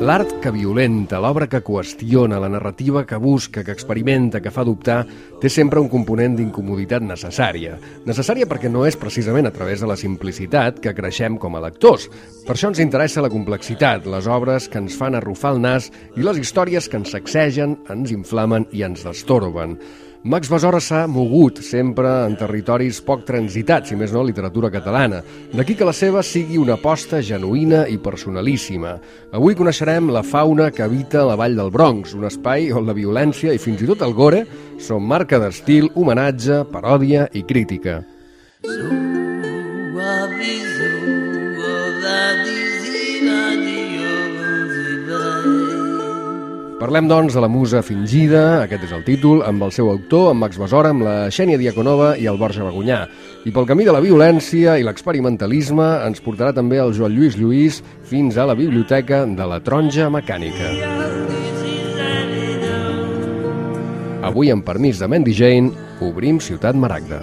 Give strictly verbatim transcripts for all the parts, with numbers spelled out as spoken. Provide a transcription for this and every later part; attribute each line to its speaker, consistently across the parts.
Speaker 1: L'art que violenta, l'obra que qüestiona, la narrativa que busca, que experimenta, que fa dubtar, té sempre un component d'incomoditat necessària. Necessària perquè no és precisament a través de la simplicitat que creixem com a lectors. Per això ens interessa la complexitat, les obres que ens fan arrufar el nas i les històries que ens sacsegen, ens inflamen i ens destorben. Max Besora s'ha mogut sempre en territoris poc transitats, si més no, literatura catalana. D'aquí que la seva sigui una aposta genuïna i personalíssima. Avui coneixerem la fauna que habita la Vall del Bronx, un espai on la violència i fins i tot el gore són marca d'estil, homenatge, paròdia i crítica. Parlem, doncs, de la musa fingida, aquest és el títol, amb el seu autor, en Max Besora, amb la Xènia Diaconova i el Borja Bagunyà. I pel camí de la violència i l'experimentalisme ens portarà també el Joan Lluís Lluís fins a la biblioteca de la Taronja Mecànica. Avui, amb permís de Mandy Jane, obrim Ciutat Maragda.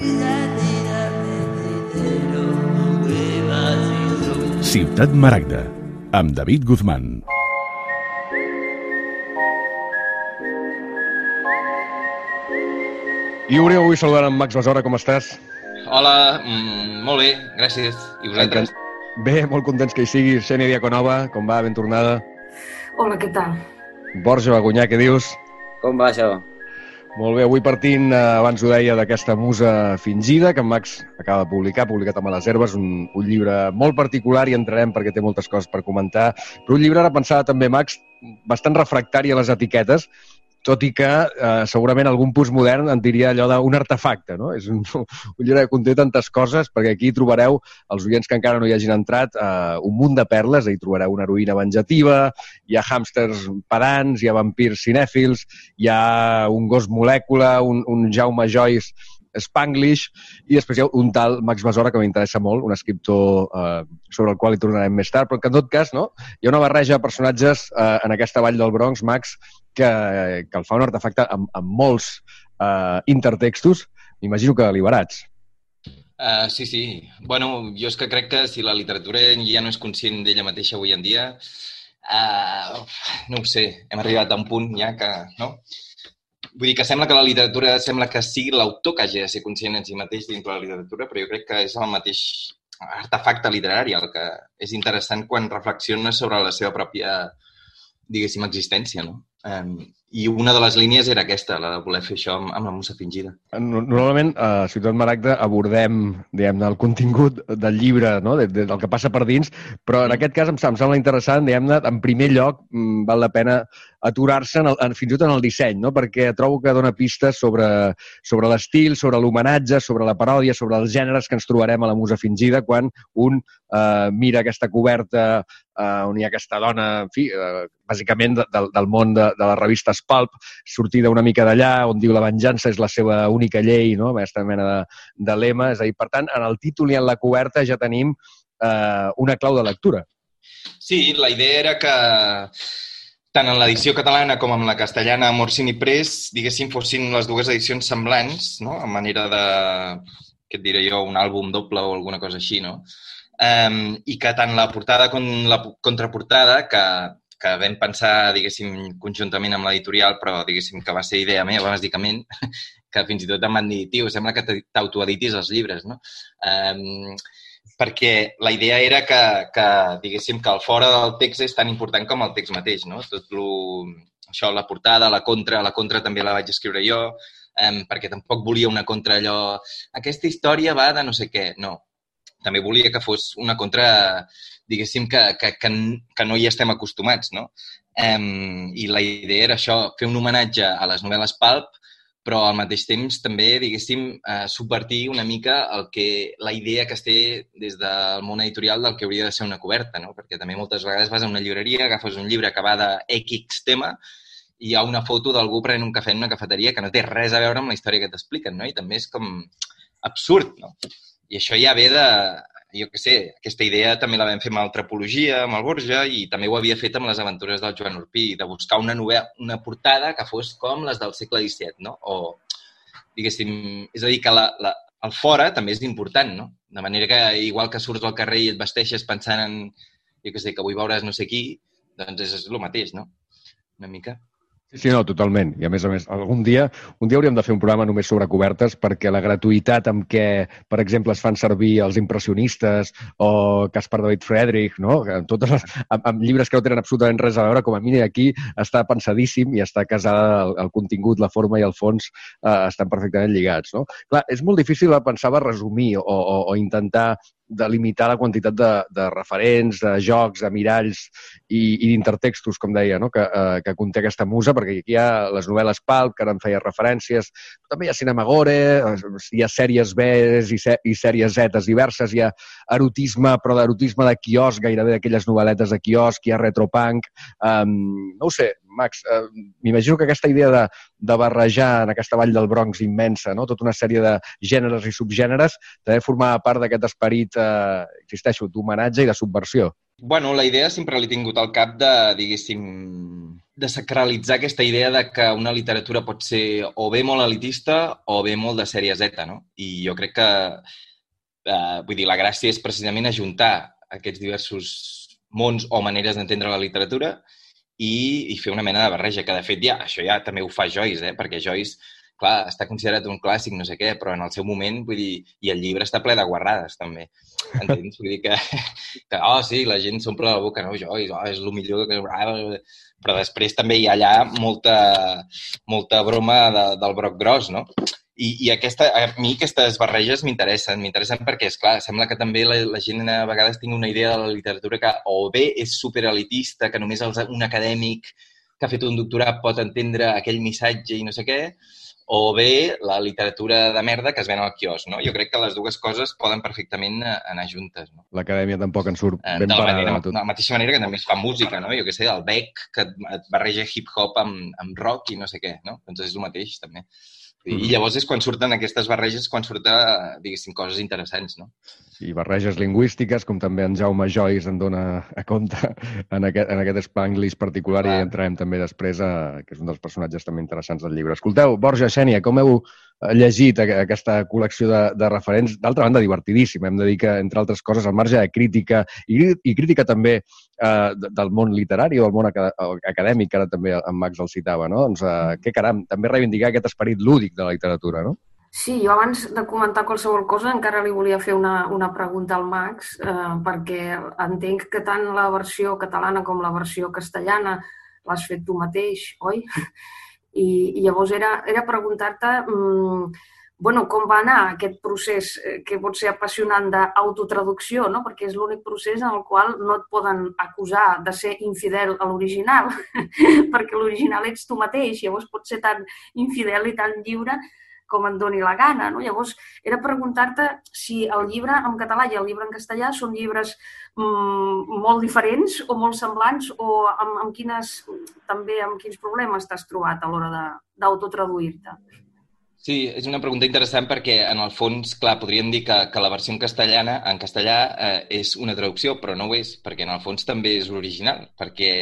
Speaker 2: Ciutat Maragda, amb David Guzmán.
Speaker 1: I obrim avui saludant en Max Besora, com estàs?
Speaker 3: Hola, mm, molt bé, gràcies. I vosaltres?
Speaker 1: Bé, molt contents que hi siguis. Xènia Diaconova, com va? Ben tornada.
Speaker 4: Hola, què tal?
Speaker 1: Borja Bagunyà, què dius?
Speaker 5: Com va això?
Speaker 1: Molt bé, avui partint, eh, abans ho deia, d'aquesta musa fingida que en Max acaba de publicar, publicat a Males Herbes, un, un llibre molt particular i entrarem perquè té moltes coses per comentar, però un llibre ara pensava també, Max, bastant refractari a les etiquetes, tot i que eh, segurament algun postmodern en diria allò d'un artefacte, no? És un, un llibre que conté tantes coses, perquè aquí trobareu, els oients que encara no hi hagin entrat, eh, un munt de perles, hi trobareu una heroïna venjativa, hi ha hàmsters pedants, hi ha vampirs cinèfils, hi ha un gos molècula, un, un Jaume Joyce Spanglish, i després hi ha un tal Max Besora que m'interessa molt, un escriptor eh, sobre el qual hi tornarem més tard, però que en tot cas, no? Hi ha una barreja de personatges eh, en aquesta vall del Bronx, Max, que, que el fa un artefacte amb, amb molts eh, intertextos, m'imagino que deliberats.
Speaker 3: Uh, sí, sí. Bueno, jo és que crec que si la literatura ja no és conscient d'ella mateixa avui en dia, uh, no ho sé, hem arribat a un punt ja que, no? Vull dir que sembla que la literatura sembla que sigui l'autor que hagi de ser conscient en si mateix dins de la literatura, però jo crec que és el mateix artefacte literari el que és interessant quan reflexiona sobre la seva pròpia, diguéssim, existència, no? Um, I una de les línies era aquesta, la de voler fer això amb, amb la musa fingida.
Speaker 1: Normalment, a Ciutat Maragda abordem, diguem-ne, el contingut del llibre, no? de, de, del que passa per dins, però en aquest cas em, em sembla interessant, diguem-ne, en primer lloc, val la pena aturar-se en el, en, fins i tot en el disseny, no? Perquè trobo que dona pistes sobre, sobre l'estil, sobre l'homenatge, sobre la paròdia, sobre els gèneres que ens trobarem a la musa fingida quan un eh, mira aquesta coberta eh, on hi ha aquesta dona, en fi, eh, bàsicament de, de, del món de, de les revistes Pulp, sortida una mica d'allà, on diu la venjança és la seva única llei, no? Aquesta mena de, de lema. És a dir, per tant, en el títol i en la coberta ja tenim eh, una clau de lectura.
Speaker 3: Sí, la idea era que tant en l'edició catalana com en la castellana Morcini Press, diguéssim, fossin les dues edicions semblants, no? A manera de, què et diré jo, un àlbum doble o alguna cosa així, no? Um, I que tant la portada com la contraportada, que, que vam pensar, diguéssim, conjuntament amb l'editorial, però, diguéssim, que va ser idea meva, bàsicament, que fins i tot em van dir, tio, sembla que t'autoeditis els llibres, no? Um, perquè la idea era que, que, diguéssim, que el fora del text és tan important com el text mateix, no? Tot lo, això, la portada, la contra, la contra també la vaig escriure jo, um, perquè tampoc volia una contra allò, aquesta història va de no sé què, no. També volia que fos una contra, diguéssim, que, que, que, que no hi estem acostumats, no? Um, I la idea era això, fer un homenatge a les novel·les pulp, però al mateix temps també, diguéssim, eh, subvertir una mica el que, la idea que es té des del món editorial del que hauria de ser una coberta, no? Perquè també moltes vegades vas a una llibreria, agafes un llibre que va de X tema i hi ha una foto d'algú prenent un cafè en una cafeteria que no té res a veure amb la història que t'expliquen, no? I també és com absurd, no? I això ja ve de, jo què sé, aquesta idea també la vam fer amb Antropologia, amb el Borja, i també ho havia fet amb les aventures del Joan Orpí, de buscar una novel·la, una portada que fos com les del segle disset, no? O, diguéssim, és a dir, que la, la, el fora també és important, no? De manera que, igual que surts al carrer i et vesteixes pensant en, jo què sé, que vull veure's no sé qui, doncs és el mateix, no? Una mica.
Speaker 1: Sí, no, totalment. I a més a més, algun dia, un dia hauríem de fer un programa només sobre cobertes perquè la gratuïtat amb què, per exemple, es fan servir els impressionistes o Caspar David Friedrich, no? Totes les, amb, amb llibres que no tenen absolutament res a veure, com a mínim aquí està pensadíssim i està casada el, el contingut, la forma i el fons eh, estan perfectament lligats, no? Clar, és molt difícil, pensava, resumir o, o, o intentar de limitar la quantitat de, de referents, de jocs, de miralls i, i d'intertextos, com deia, no? que, eh, que conté aquesta musa, perquè aquí hi ha les novel·les pulp, que ara en feia referències, també hi ha cinema gore, hi ha sèries B i, se i sèries Z diverses, hi ha erotisme, però d'erotisme de quiosc, gairebé d'aquelles novel·letes de quiosc, hi ha retropunk, um, no ho sé, Max, eh, m'imagino que aquesta idea de, de barrejar en aquesta vall del Bronx immensa, no? Tota una sèrie de gèneres i subgèneres, també formava part d'aquest esperit, eh, existeixo, d'homenatge i de subversió.
Speaker 3: Bueno, la idea sempre l'he tingut al cap de, diguéssim, de sacralitzar aquesta idea de que una literatura pot ser o bé molt elitista o bé molt de sèrie Z, no? I jo crec que, eh, vull dir, la gràcia és precisament ajuntar aquests diversos mons o maneres d'entendre la literatura i, i fer una mena de barreja, que de fet ja, això ja també ho fa Joyce, eh? Perquè Joyce, clar, està considerat un clàssic, no sé què, però en el seu moment, vull dir, i el llibre està ple de guarrades, també. Entens? Vull dir que, que oh, sí, la gent s'omple la boca, no, Joyce, oh, és el millor que... Però després també hi ha allà molta, molta broma de, del broc gros, no? I, i aquesta, a mi aquestes barreges m'interessen, m'interessen perquè, esclar, sembla que també la, la gent a vegades tingui una idea de la literatura que o bé és superelitista, que només els, un acadèmic que ha fet un doctorat pot entendre aquell missatge i no sé què, o bé la literatura de merda que es ven al quiosc, no? Jo crec que les dues coses poden perfectament anar juntes, no?
Speaker 1: L'acadèmia tampoc en surt ben
Speaker 3: de la
Speaker 1: parada.
Speaker 3: Manera,
Speaker 1: tot.
Speaker 3: de la mateixa manera que també es fa música, no? Jo què sé, el Beck, que et barreja hip-hop amb, amb rock i no sé què, no? Doncs és el mateix, també. I mm. llavors és quan surten aquestes barreges, quan surten, diguéssim, coses interessants, no?
Speaker 1: I barreges lingüístiques, com també en Jaume Joyce en dona a compte en aquest, en aquest spanglish particular. Clar. I entrarem també després, a, que és un dels personatges també interessants del llibre. Escolteu, Borja, Xènia, com heu llegit aquesta col·lecció de, de referents? D'altra banda, divertidíssima. Hem de dir que, entre altres coses, al marge de crítica i, i crítica també eh, del món literari o del món acadèmic, que ara també en Max el citava, no? Doncs, eh, què caram, també reivindicar aquest esperit lúdic de la literatura, no?
Speaker 4: Sí, jo abans de comentar qualsevol cosa encara li volia fer una, una pregunta al Max, eh, perquè entenc que tant la versió catalana com la versió castellana l'has fet tu mateix, oi? I, i llavors era, era preguntar-te mmm, bueno, com va anar aquest procés que pot ser apassionant d'autotraducció, no? Perquè és l'únic procés en el qual no et poden acusar de ser infidel a l'original, perquè l'original ets tu mateix, llavors pots ser tan infidel i tan lliure com et doni la gana, no? Llavors, era preguntar-te si el llibre en català i el llibre en castellà són llibres mmm, molt diferents o molt semblants o amb, amb quines, també amb quins problemes t'has trobat a l'hora d'autotraduir-te.
Speaker 3: Sí, és una pregunta interessant perquè, en el fons, clar, podríem dir que, que la versió en castellana, en castellà eh, és una traducció, però no ho és, perquè en el fons també és l'original, perquè,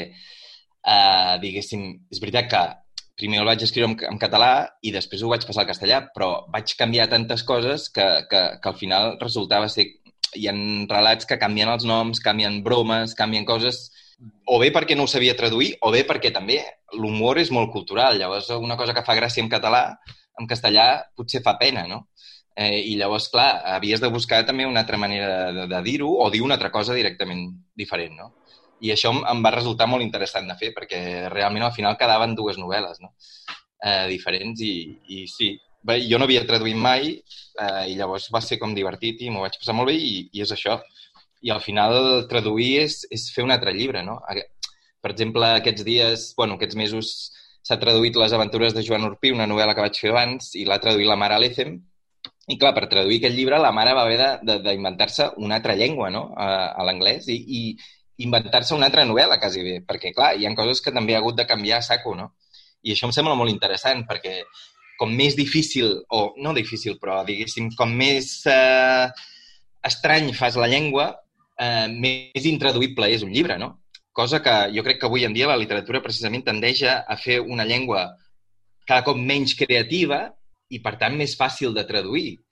Speaker 3: eh, diguéssim, és veritat que primer el vaig escriure en, en català i després ho vaig passar al castellà, però vaig canviar tantes coses que, que, que al final resultava ser... Hi ha relats que canvien els noms, canvien bromes, canvien coses, o bé perquè no ho sabia traduir, o bé perquè també l'humor és molt cultural. Llavors, una cosa que fa gràcia en català, en castellà potser fa pena, no? Eh, I llavors, clar, havies de buscar també una altra manera de, de dir-ho o dir una altra cosa directament diferent, no? I això em va resultar molt interessant de fer, perquè realment al final quedaven dues novel·les, no? eh, diferents i, i sí, bé, jo no havia traduït mai eh, i llavors va ser com divertit i m'ho vaig passar molt bé i, i és això. I al final traduir és, és fer un altre llibre, no? Per exemple, aquests dies, bueno, aquests mesos s'ha traduït Les aventures de Joan Orpí, una novel·la que vaig fer abans, i l'ha traduït la Mara Alecem. I clar, per traduir aquest llibre la mare va haver d'inventar-se una altra llengua, no? A, a l'anglès i, i inventar-se una altra novel·la, quasi bé, perquè, clar, hi ha coses que també ha hagut de canviar a saco, no? I això em sembla molt interessant, perquè com més difícil, o no difícil, però, diguéssim, com més eh, estrany fas la llengua, eh, més intraduïble és un llibre, no? Cosa que jo crec que avui en dia la literatura precisament tendeix a fer una llengua cada cop menys creativa i, per tant, més fàcil de traduir.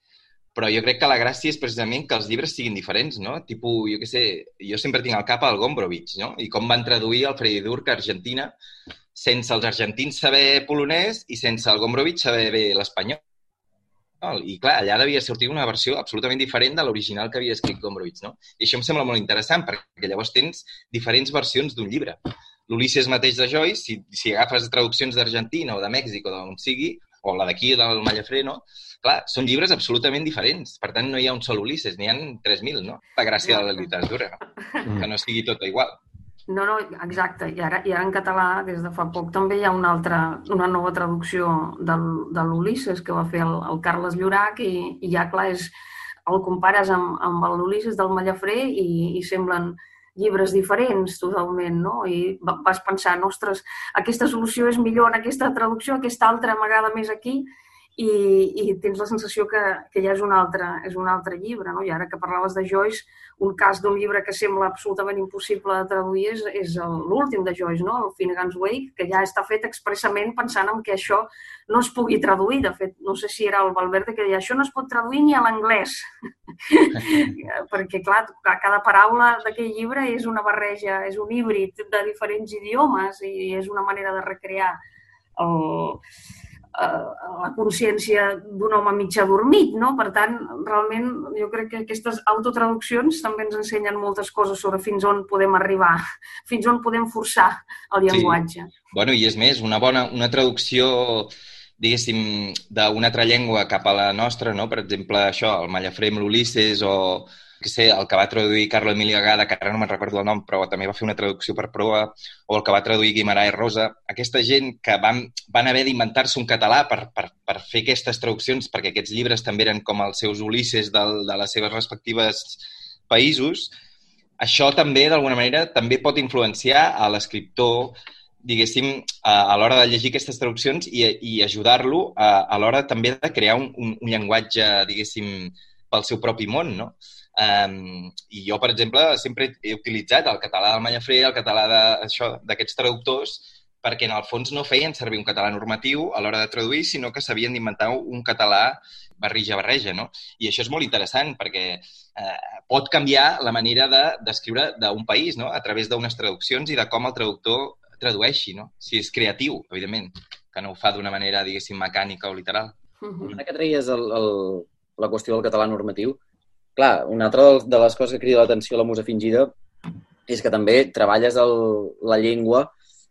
Speaker 3: però jo crec que la gràcia és precisament que els llibres siguin diferents, no? Tipo, jo què sé, jo sempre tinc al cap el Gombrowicz, no? I com van traduir el Freddy Durk a Argentina sense els argentins saber polonès i sense el Gombrowicz saber bé l'espanyol. I clar, allà devia sortir una versió absolutament diferent de l'original que havia escrit Gombrowicz, no? I això em sembla molt interessant, perquè llavors tens diferents versions d'un llibre. L'Ulisses mateix de Joyce, si, si agafes traduccions d'Argentina o de Mèxic o d'on sigui, o la d'aquí, del Mallafré, no? Clar, són llibres absolutament diferents. Per tant, no hi ha un sol Ulisses, n'hi ha tres mil, no? La gràcia de la literatura, no? Que no sigui tot igual.
Speaker 4: No, no, exacte. I ara, i ara en català, des de fa poc, també hi ha una altra, una nova traducció del, de l'Ulisses que va fer el, el Carles Llorach i, i ja, clar, és, el compares amb, amb l'Ulisses del Mallafré i, i semblen llibres diferents totalment, no? I vas pensar, ostres, aquesta solució és millor en aquesta traducció, aquesta altra amagada més aquí, i, i tens la sensació que, que ja és un, altre, és un altre llibre, no? I ara que parlaves de Joyce, un cas d'un llibre que sembla absolutament impossible de traduir és, és l'últim de Joyce, no? El Finnegan's Wake, que ja està fet expressament pensant en que això no es pugui traduir. De fet, no sé si era el Valverde que deia això no es pot traduir ni a l'anglès. Perquè, clar, cada paraula d'aquell llibre és una barreja, és un híbrid de diferents idiomes i és una manera de recrear el... la consciència d'un home mig adormit, no? Per tant, realment, jo crec que aquestes autotraduccions també ens ensenyen moltes coses sobre fins on podem arribar, fins on podem forçar el llenguatge.
Speaker 3: Sí. Bueno, i és més, una bona una traducció, diguéssim, d'una altra llengua cap a la nostra, no? Per exemple, això, el Mallafré amb l'Ulisses o que sé, el que va traduir Carlo Emilio Agada, que ara no me'n recordo el nom, però també va fer una traducció per proa, o el que va traduir Guimarães Rosa. Aquesta gent que van, van haver d'inventar-se un català per, per, per fer aquestes traduccions, perquè aquests llibres també eren com els seus Ulisses del, de les seves respectives països, això també, d'alguna manera, també pot influenciar a l'escriptor, diguéssim, a, a l'hora de llegir aquestes traduccions i, i ajudar-lo a, a l'hora també de crear un, un, un llenguatge, diguéssim, pel seu propi món, no? Um, I jo, per exemple, sempre he utilitzat el català del Mallafré, el català d'aquests traductors, perquè en el fons no feien servir un català normatiu a l'hora de traduir, sinó que s'havien d'inventar un català barreja-barreja, no? I això és molt interessant, perquè eh, pot canviar la manera d'escriure de, d'un país, no? A través d'unes traduccions i de com el traductor tradueixi, no? Si és creatiu, evidentment, que no ho fa d'una manera, diguéssim, mecànica o literal.
Speaker 5: Uh-huh. Ara que treies el, el, la qüestió del català normatiu, clar, una altra de les coses que crida l'atenció a la Musa Fingida és que també treballes el, la llengua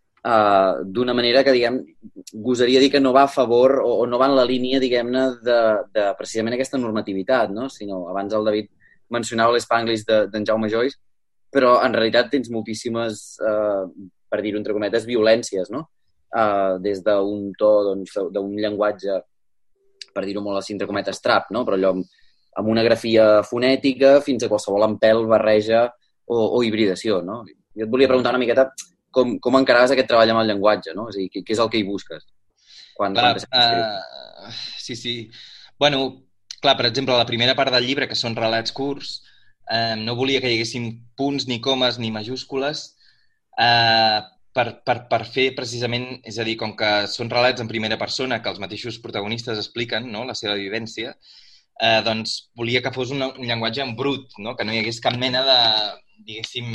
Speaker 5: uh, d'una manera que, diguem, gosaria dir que no va a favor o, o no va en la línia, diguem-ne, de, de precisament aquesta normativitat, no? Sinó, abans el David mencionava l'Spanglish d'en de, Jaume Joyce, però en realitat tens moltíssimes, uh, per dir-ho entre cometes, violències, no? Uh, des d'un to, doncs, d'un llenguatge, per dir-ho molt així, entre cometes, trap, no? Però allò amb una grafia fonètica fins a qualsevol empel, barreja o, o hibridació, no? Jo et volia preguntar una miqueta com, com encaraves aquest treball amb el llenguatge, no? És a dir, què, què és el que hi busques? Quan,
Speaker 3: clar,
Speaker 5: quan
Speaker 3: uh, sí, sí. Bueno, clar, per exemple, la primera part del llibre, que són relats curts, uh, no volia que hi haguessin punts, ni comes, ni majúscules, uh, per, per, per fer precisament, és a dir, com que són relats en primera persona, que els mateixos protagonistes expliquen, no?, la seva vivència, Eh, doncs volia que fos un, un llenguatge en brut, no? Que no hi hagués cap mena de, diguéssim,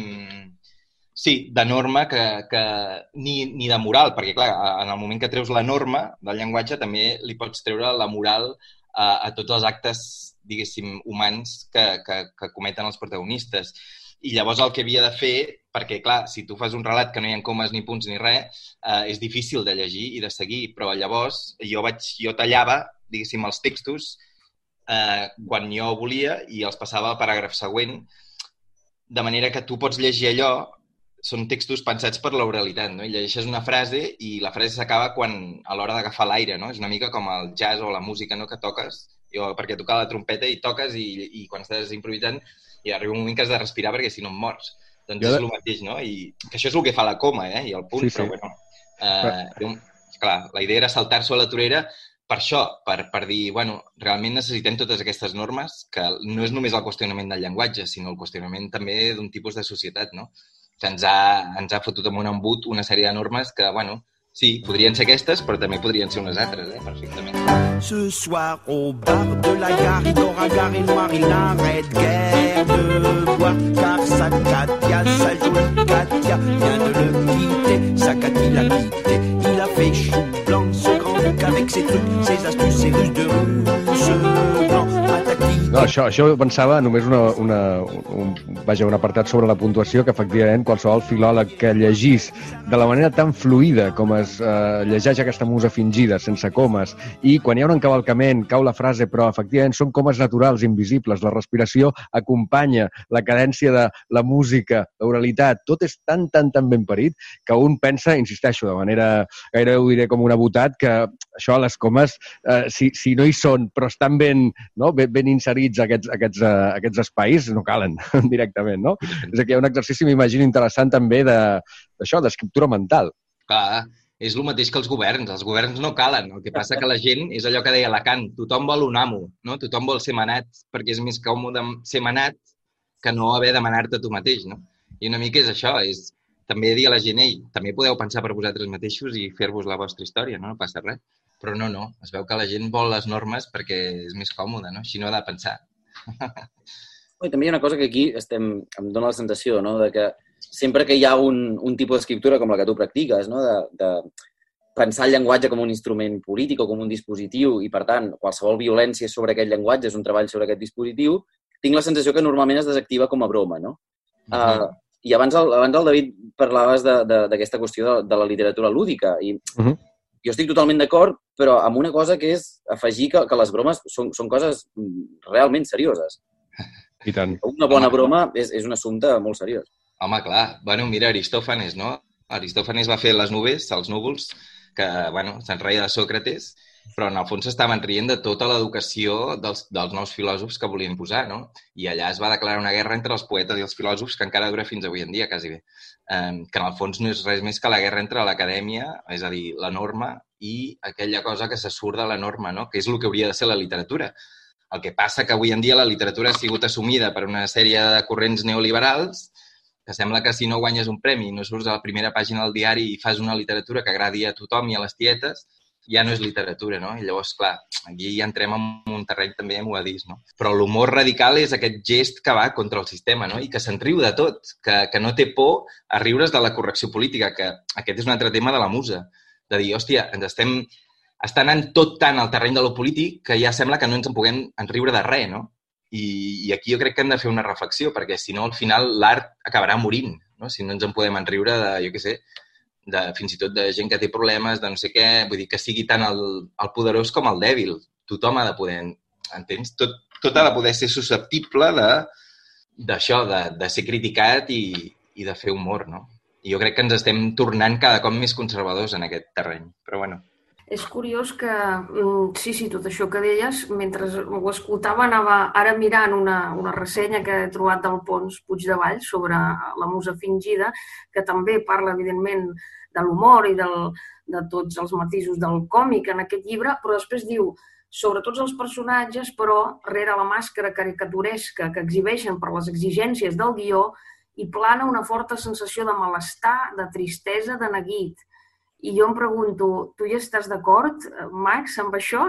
Speaker 3: sí, de norma que, que, ni, ni de moral, perquè clar, en el moment que treus la norma del llenguatge també li pots treure la moral a, a tots els actes, diguéssim, humans que, que, que cometen els protagonistes. I llavors el que havia de fer, perquè clar, si tu fas un relat que no hi ha comes ni punts ni res, eh, és difícil de llegir i de seguir, però llavors jo, vaig, jo tallava, diguéssim, els textos Eh, quan jo volia i els passava al paràgraf següent, de manera que tu pots llegir allò, són textos pensats per l'oralitat, no? I llegeixes una frase i la frase s'acaba quan a l'hora d'agafar l'aire, no? És una mica com el jazz o la música, no?, que toques, jo, perquè tocar la trompeta i toques i, i quan estàs improvisant i arriba un moment que has de respirar perquè si no em mors. Doncs jo és de... el mateix, no? I que això és el que fa la coma, eh? I el punt, sí, sí. Però bueno, eh, jo, clar, la idea era saltar-s'ho a la torera. Per això, per, per dir, bueno, realment necessitem totes aquestes normes, que no és només el qüestionament del llenguatge, sinó el qüestionament també d'un tipus de societat, no? Que ens ha, ens ha fotut amb un embut una sèrie de normes que, bueno, Sí, podrien ser aquestes, però també podrien ser unes altres, eh? Perfectament.
Speaker 6: Ce soir au bar de la gare, il aura gare noir, il n'arrête guère de boire, car sa Katia, sa jolie Katia, vient de le quitter, sa Katia l'a quitté. Il a fait chou blanc, ce grand bouc avec ses trucs, ses astuces, ses ruses de rousse blanc, patati.
Speaker 1: No, això, això pensava només una, una, un, vaja, un apartat sobre la puntuació, que efectivament qualsevol filòleg que llegís de la manera tan fluida com es eh, llegeix aquesta musa fingida, sense comes, i quan hi ha un encavalcament, cau la frase, però efectivament són comes naturals, invisibles, la respiració acompanya la cadència de la música, l'oralitat, tot és tan, tan, tan ben parit que un pensa, insisteixo, de manera gairebé ho diré com un abutat, que això, les comes, eh, si, si no hi són, però estan ben, no, ben, ben inserits aquests, aquests, uh, aquests espais, no calen directament, no? És que hi ha un exercici, m'imagino, interessant també d'això, d'escriptura mental.
Speaker 3: Clar, és el mateix que els governs. Els governs no calen. El que passa que la gent és allò que deia Lacan, tothom vol un amo, no? Tothom vol ser manat, perquè és més còmode ser manat que no haver de manar-te tu mateix, no? I una mica és això, és també dir a la gent, ei, també podeu pensar per vosaltres mateixos i fer-vos la vostra història, no? No passa res. Però no, no, es veu que la gent vol les normes perquè és més còmode, no? Així no ha de pensar.
Speaker 5: I també hi ha una cosa que aquí estem, em dóna la sensació, no?, de que sempre que hi ha un, un tipus d'escriptura com la que tu practiques, no?, de, de pensar el llenguatge com un instrument polític o com un dispositiu i, per tant, qualsevol violència sobre aquest llenguatge és un treball sobre aquest dispositiu, tinc la sensació que normalment es desactiva com a broma, no? Uh-huh. Uh, I abans el, abans el David parlaves d'aquesta qüestió de, de la literatura lúdica i uh-huh. Jo estic totalment d'acord, però amb una cosa que és afegir que, que les bromes són, són coses realment serioses.
Speaker 1: I tant.
Speaker 5: Una bona Home, broma és, és un assumpte molt seriós.
Speaker 3: Home, clar. Bueno, mira, Aristòfanes, no? Aristòfanes va fer les nubes, els núvols, que, bueno, se'n reia de Sòcrates, però en el fons estaven rient de tota l'educació dels, dels nous filòsofs que volien posar, no? I allà es va declarar una guerra entre els poetes i els filòsofs que encara dura fins avui en dia, quasi bé. Um, que en el fons no és res més que la guerra entre l'acadèmia, és a dir, la norma, i aquella cosa que se surt de la norma, no? Que és el que hauria de ser la literatura. El que passa que avui en dia la literatura ha sigut assumida per una sèrie de corrents neoliberals que sembla que si no guanyes un premi i no surts a la primera pàgina del diari i fas una literatura que agradi a tothom i a les tietes, ja no és literatura, no? I llavors, clar, aquí ja entrem en un terreny també movadís, no? Però l'humor radical és aquest gest que va contra el sistema, no? I que se'n riu de tot, que, que no té por a riure's de la correcció política, que aquest és un altre tema de la musa. De dir, hòstia, ens estem... Està anant tot tant al terreny de lo polític que ja sembla que no ens en puguem enriure de res, no? I, I aquí jo crec que hem de fer una reflexió, perquè si no, al final, l'art acabarà morint, no? Si no ens en podem enriure de, jo què sé, de, fins i tot de gent que té problemes, de no sé què, vull dir que sigui tant el, el poderós com el dèbil. Tothom ha de poder, entens? Tot, tot ha de poder ser susceptible d'això, de, de, de ser criticat i, i de fer humor, no? I jo crec que ens estem tornant cada cop més conservadors en aquest terreny, però bueno.
Speaker 4: És curiós que, sí, sí, tot això que deies, mentre ho escoltava anava ara mirant una, una ressenya que he trobat del Pons Puigdevall sobre la musa fingida, que també parla, evidentment, de l'humor i del, de tots els matisos del còmic en aquest llibre, però després diu, sobre tots els personatges, però, rere la màscara caricaturesca que exhibeixen per les exigències del guió, hi plana una forta sensació de malestar, de tristesa, de neguit. I jo em pregunto, tu ja estàs d'acord, Max, amb això?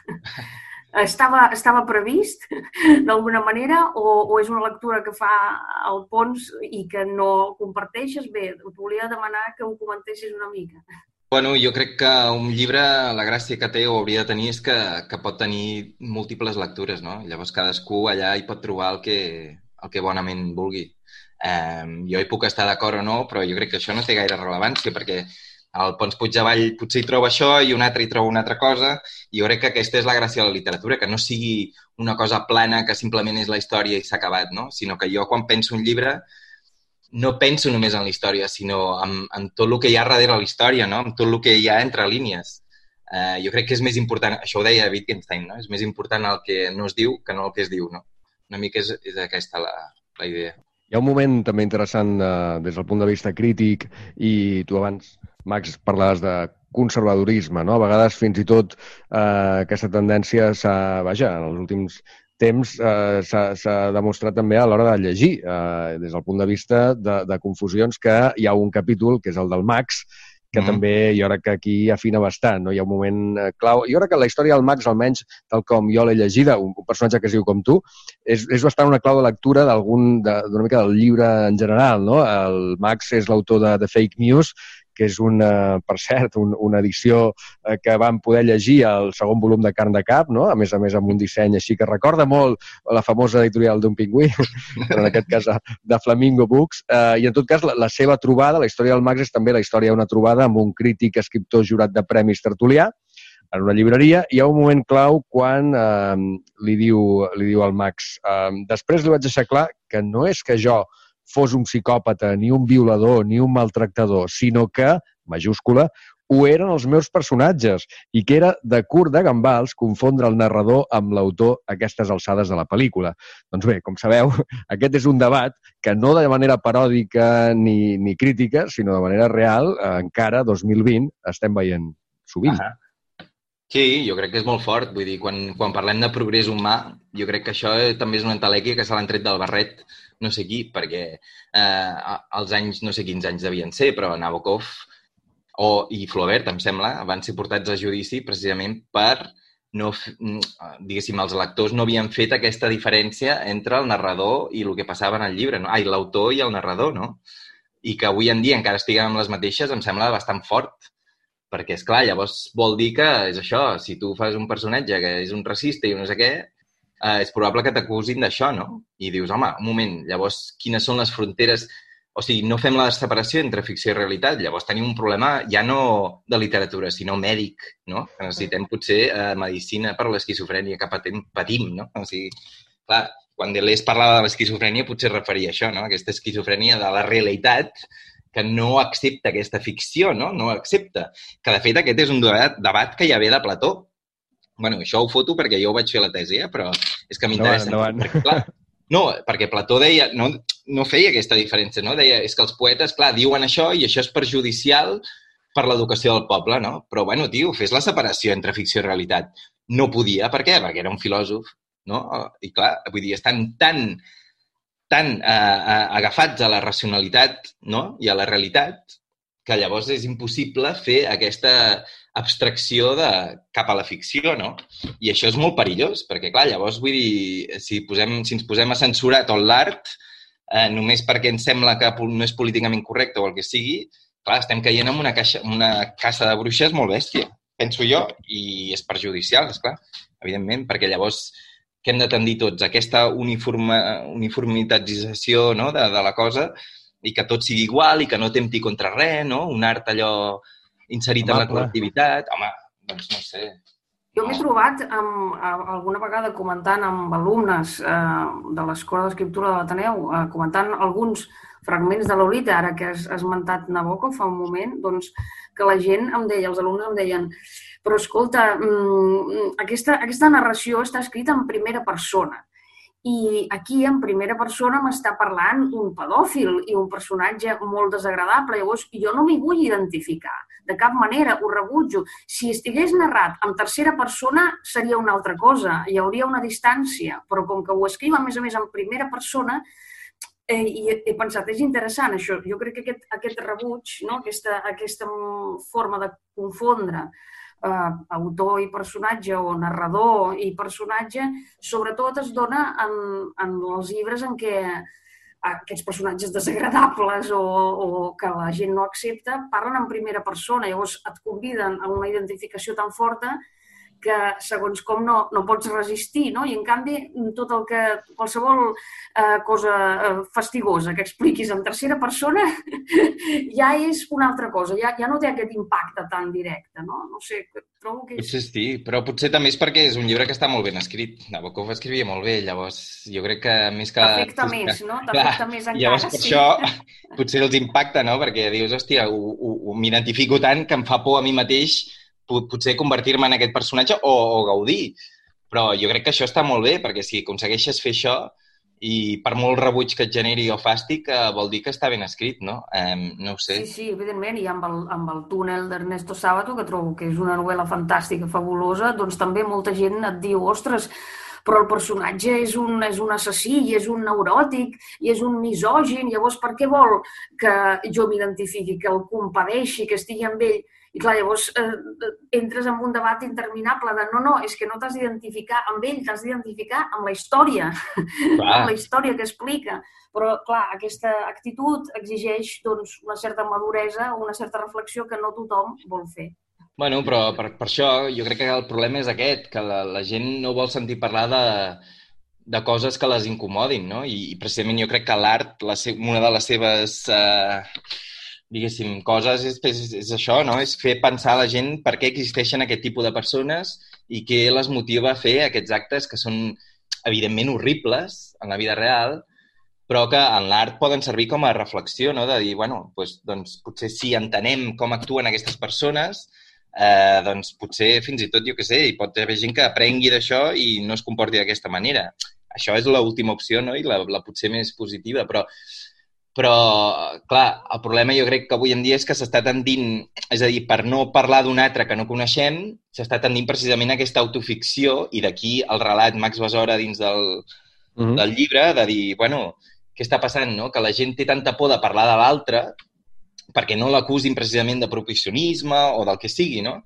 Speaker 4: Estava, estava previst d'alguna manera o, o és una lectura que fa el Pons i que no comparteixes? Bé, et volia demanar que ho comentessis una mica.
Speaker 3: Bueno, jo crec que un llibre, la gràcia que té o hauria de tenir és que, que pot tenir múltiples lectures, no? Llavors cadascú allà hi pot trobar el que, el que bonament vulgui. Um, jo hi puc estar d'acord o no, però jo crec que això no té gaire rellevància perquè el Pons Puigdevall potser hi troba això i un altre hi troba una altra cosa i jo crec que aquesta és la gràcia de la literatura, que no sigui una cosa plana que simplement és la història i s'ha acabat, no? Sinó que jo quan penso un llibre no penso només en la història, sinó en, en tot el que hi ha darrere la història, no? En tot el que hi ha entre línies. Uh, jo crec que és més important, això ho deia Wittgenstein, no? És més important el que no es diu que no el que es diu, no? Una mica és, és aquesta la, la idea.
Speaker 1: Hi ha un moment també interessant eh, des del punt de vista crític i tu abans, Max, parlaves de conservadorisme, no? A vegades fins i tot eh, aquesta tendència s'ha, vaja, en els últims temps eh, s'ha demostrat també a l'hora de llegir, eh, des del punt de vista de, de confusions, que hi ha un capítol, que és el del Max, que mm. també jo crec que aquí afina bastant, no? Hi ha un moment eh, clau. Jo crec que la història del Max, almenys tal com jo l'he llegida, un, un personatge que es diu com tu, és, és bastant una clau de lectura d'algun, d'una mica del llibre en general, no? El Max és l'autor de, de Fake News, que és una, per cert, un, una edició eh, que vam poder llegir al segon volum de Carn de Cap, no? A més a més amb un disseny així que recorda molt la famosa editorial d'un pingüí, però en aquest cas de Flamingo Books. Eh, I en tot cas, la, la seva trobada, la història del Max és també la història d'una trobada amb un crític, escriptor, jurat de premis tertulià, en una llibreria. Hi ha un moment clau quan eh, li, diu, li diu al Max eh, després li vaig deixar clar que no és que jo fos un psicòpata, ni un violador, ni un maltractador, sinó que, majúscula, ho eren els meus personatges i que era de curt de gambals confondre el narrador amb l'autor a aquestes alçades de la pel·lícula. Doncs bé, com sabeu, aquest és un debat que no de manera paròdica ni, ni crítica, sinó de manera real, eh, encara, dos mil vint, estem veient sovint.
Speaker 3: Ah. Sí, jo crec que és molt fort. Vull dir, quan, quan parlem de progrés humà, jo crec que això també és una entelèquia que se l'han tret del barret no sé qui, perquè eh, als anys, no sé quins anys devien ser, però Nabokov o, i Flaubert, em sembla, van ser portats a judici precisament per, no, diguéssim, els lectors no havien fet aquesta diferència entre el narrador i el que passava en el llibre, no? Ai, l'autor i el narrador, no? I que avui en dia encara estiguem amb les mateixes em sembla bastant fort, perquè, esclar, llavors vol dir que és això, si tu fas un personatge que és un racista i no sé què, Uh, és probable que t'acusin d'això, no? I dius, home, un moment, llavors, quines són les fronteres? O sigui, no fem la separació entre ficció i realitat. Llavors tenim un problema ja no de literatura, sinó mèdic, no? Que necessitem potser uh, medicina per l'esquizofrènia que patim, patim, no? O sigui, clar, quan Deleuze parlava de l'esquizofrènia potser referia a això, no? Aquesta esquizofrènia de la realitat que no accepta aquesta ficció, no? No accepta. Que, de fet, aquest és un debat, debat que ja ve de Plató. Bueno, això ho foto perquè jo ho vaig fer la tesi, eh? Però és que m'interessa.
Speaker 1: No, no,
Speaker 3: perquè, clar, no, perquè Plató deia, no, no feia aquesta diferència, no? Deia, és que els poetes, clar, diuen això i això és perjudicial per l'educació del poble, no? Però, bueno, tio, fes la separació entre ficció i realitat. No podia, per què? Perquè era un filòsof, no? I, clar, vull dir, estan tan, tan eh, agafats a la racionalitat, no? I a la realitat que llavors és impossible fer aquesta abstracció de, cap a la ficció, no? I això és molt perillós, perquè, clar, llavors, vull dir, si, posem, si ens posem a censurar tot l'art, eh, només perquè ens sembla que no és políticament correcte o el que sigui, clar, estem caient en una, caixa, una caça de bruixes molt bèstia, penso jo, i és perjudicial, esclar, evidentment, perquè llavors què hem de tendir tots? Aquesta uniforme, uniformitatzació, no?, de, de la cosa, i que tot sigui igual i que no tempti contra res, no? Un art allò inserit en la col·lectivitat. Home, doncs no sé.
Speaker 4: Jo m'he trobat amb, alguna vegada comentant amb alumnes eh, de l'Escola d'Escriptura de l'Ateneu, eh, comentant alguns fragments de Lolita, ara que has esmentat Nabokov fa un moment, doncs que la gent em deia, els alumnes em deien, però escolta, mmm, aquesta, aquesta narració està escrita en primera persona. I aquí, en primera persona, m'està parlant un pedòfil i un personatge molt desagradable. Llavors, jo no m'hi vull identificar. De cap manera, ho rebutjo. Si estigués narrat en tercera persona, seria una altra cosa. Hi hauria una distància. Però com que ho escriu, a més a més, en primera persona, eh, i he pensat, és interessant això. Jo crec que aquest, aquest rebuig, no? aquesta, aquesta forma de confondre Uh, autor i personatge o narrador i personatge, sobretot es dona en, en els llibres en què aquests personatges desagradables o, o que la gent no accepta parlen en primera persona, llavors et conviden a una identificació tan forta que segons com no, no pots resistir, no? I en canvi tot el que, qualsevol eh, cosa eh, fastigosa que expliquis en tercera persona ja és una altra cosa, ja, ja no té aquest impacte tan directe, no? No sé, trobo que...
Speaker 3: Potser sí, però potser també és perquè és un llibre que està molt ben escrit. Nabokov escrivia molt bé, llavors jo crec que més que...
Speaker 4: T'afecta més, no? T'afecta més encara,
Speaker 3: llavors, per
Speaker 4: sí.
Speaker 3: això potser els impacta, no? Perquè dius, hòstia, m'identifico tant que em fa por a mi mateix potser convertir-me en aquest personatge o, o gaudir. Però jo crec que això està molt bé, perquè si aconsegueixes fer això i per molt rebuig que et generi o fàstic, eh, vol dir que està ben escrit, no? Eh, no ho sé.
Speaker 4: Sí, sí, evidentment, i amb el, amb el túnel d'Ernesto Sábato, que trobo que és una novel·la fantàstica, fabulosa, doncs també molta gent et diu, ostres, però el personatge és un, és un assassí i és un neuròtic i és un misògin, llavors per què vol que jo m'identifiqui, que el compadeixi, que estigui amb ell? I clar, llavors eh, entres en un debat interminable de no, no, és que no t'has d'identificar amb ell, t'has d'identificar amb la història, amb la història que explica. Però, clar, aquesta actitud exigeix doncs, una certa maduresa o una certa reflexió que no tothom vol fer.
Speaker 3: Bueno, però per, per això jo crec que el problema és aquest, que la, la gent no vol sentir parlar de, de coses que les incomodin, no? I, i precisament jo crec que l'art, la se, una de les seves, eh, diguéssim, coses és, és, és això, no? És fer pensar a la gent per què existeixen aquest tipus de persones i què les motiva a fer aquests actes que són, evidentment, horribles en la vida real, però que en l'art poden servir com a reflexió, no? De dir, bueno, doncs, doncs potser si entenem com actuen aquestes persones, eh, doncs potser fins i tot, jo què sé, hi pot haver gent que aprengui d'això i no es comporti d'aquesta manera. Això és l'última opció, no? I la, la potser més positiva, però, però, clar, el problema jo crec que avui en dia és que s'està tendint, és a dir, per no parlar d'un altre que no coneixem, s'està tendint precisament a aquesta autoficció i d'aquí el relat Max Besora dins del, uh-huh. del llibre, de dir, bueno, què està passant, no? Que la gent té tanta por de parlar de l'altre perquè no l'acusin precisament de prohibicionisme o del que sigui, no?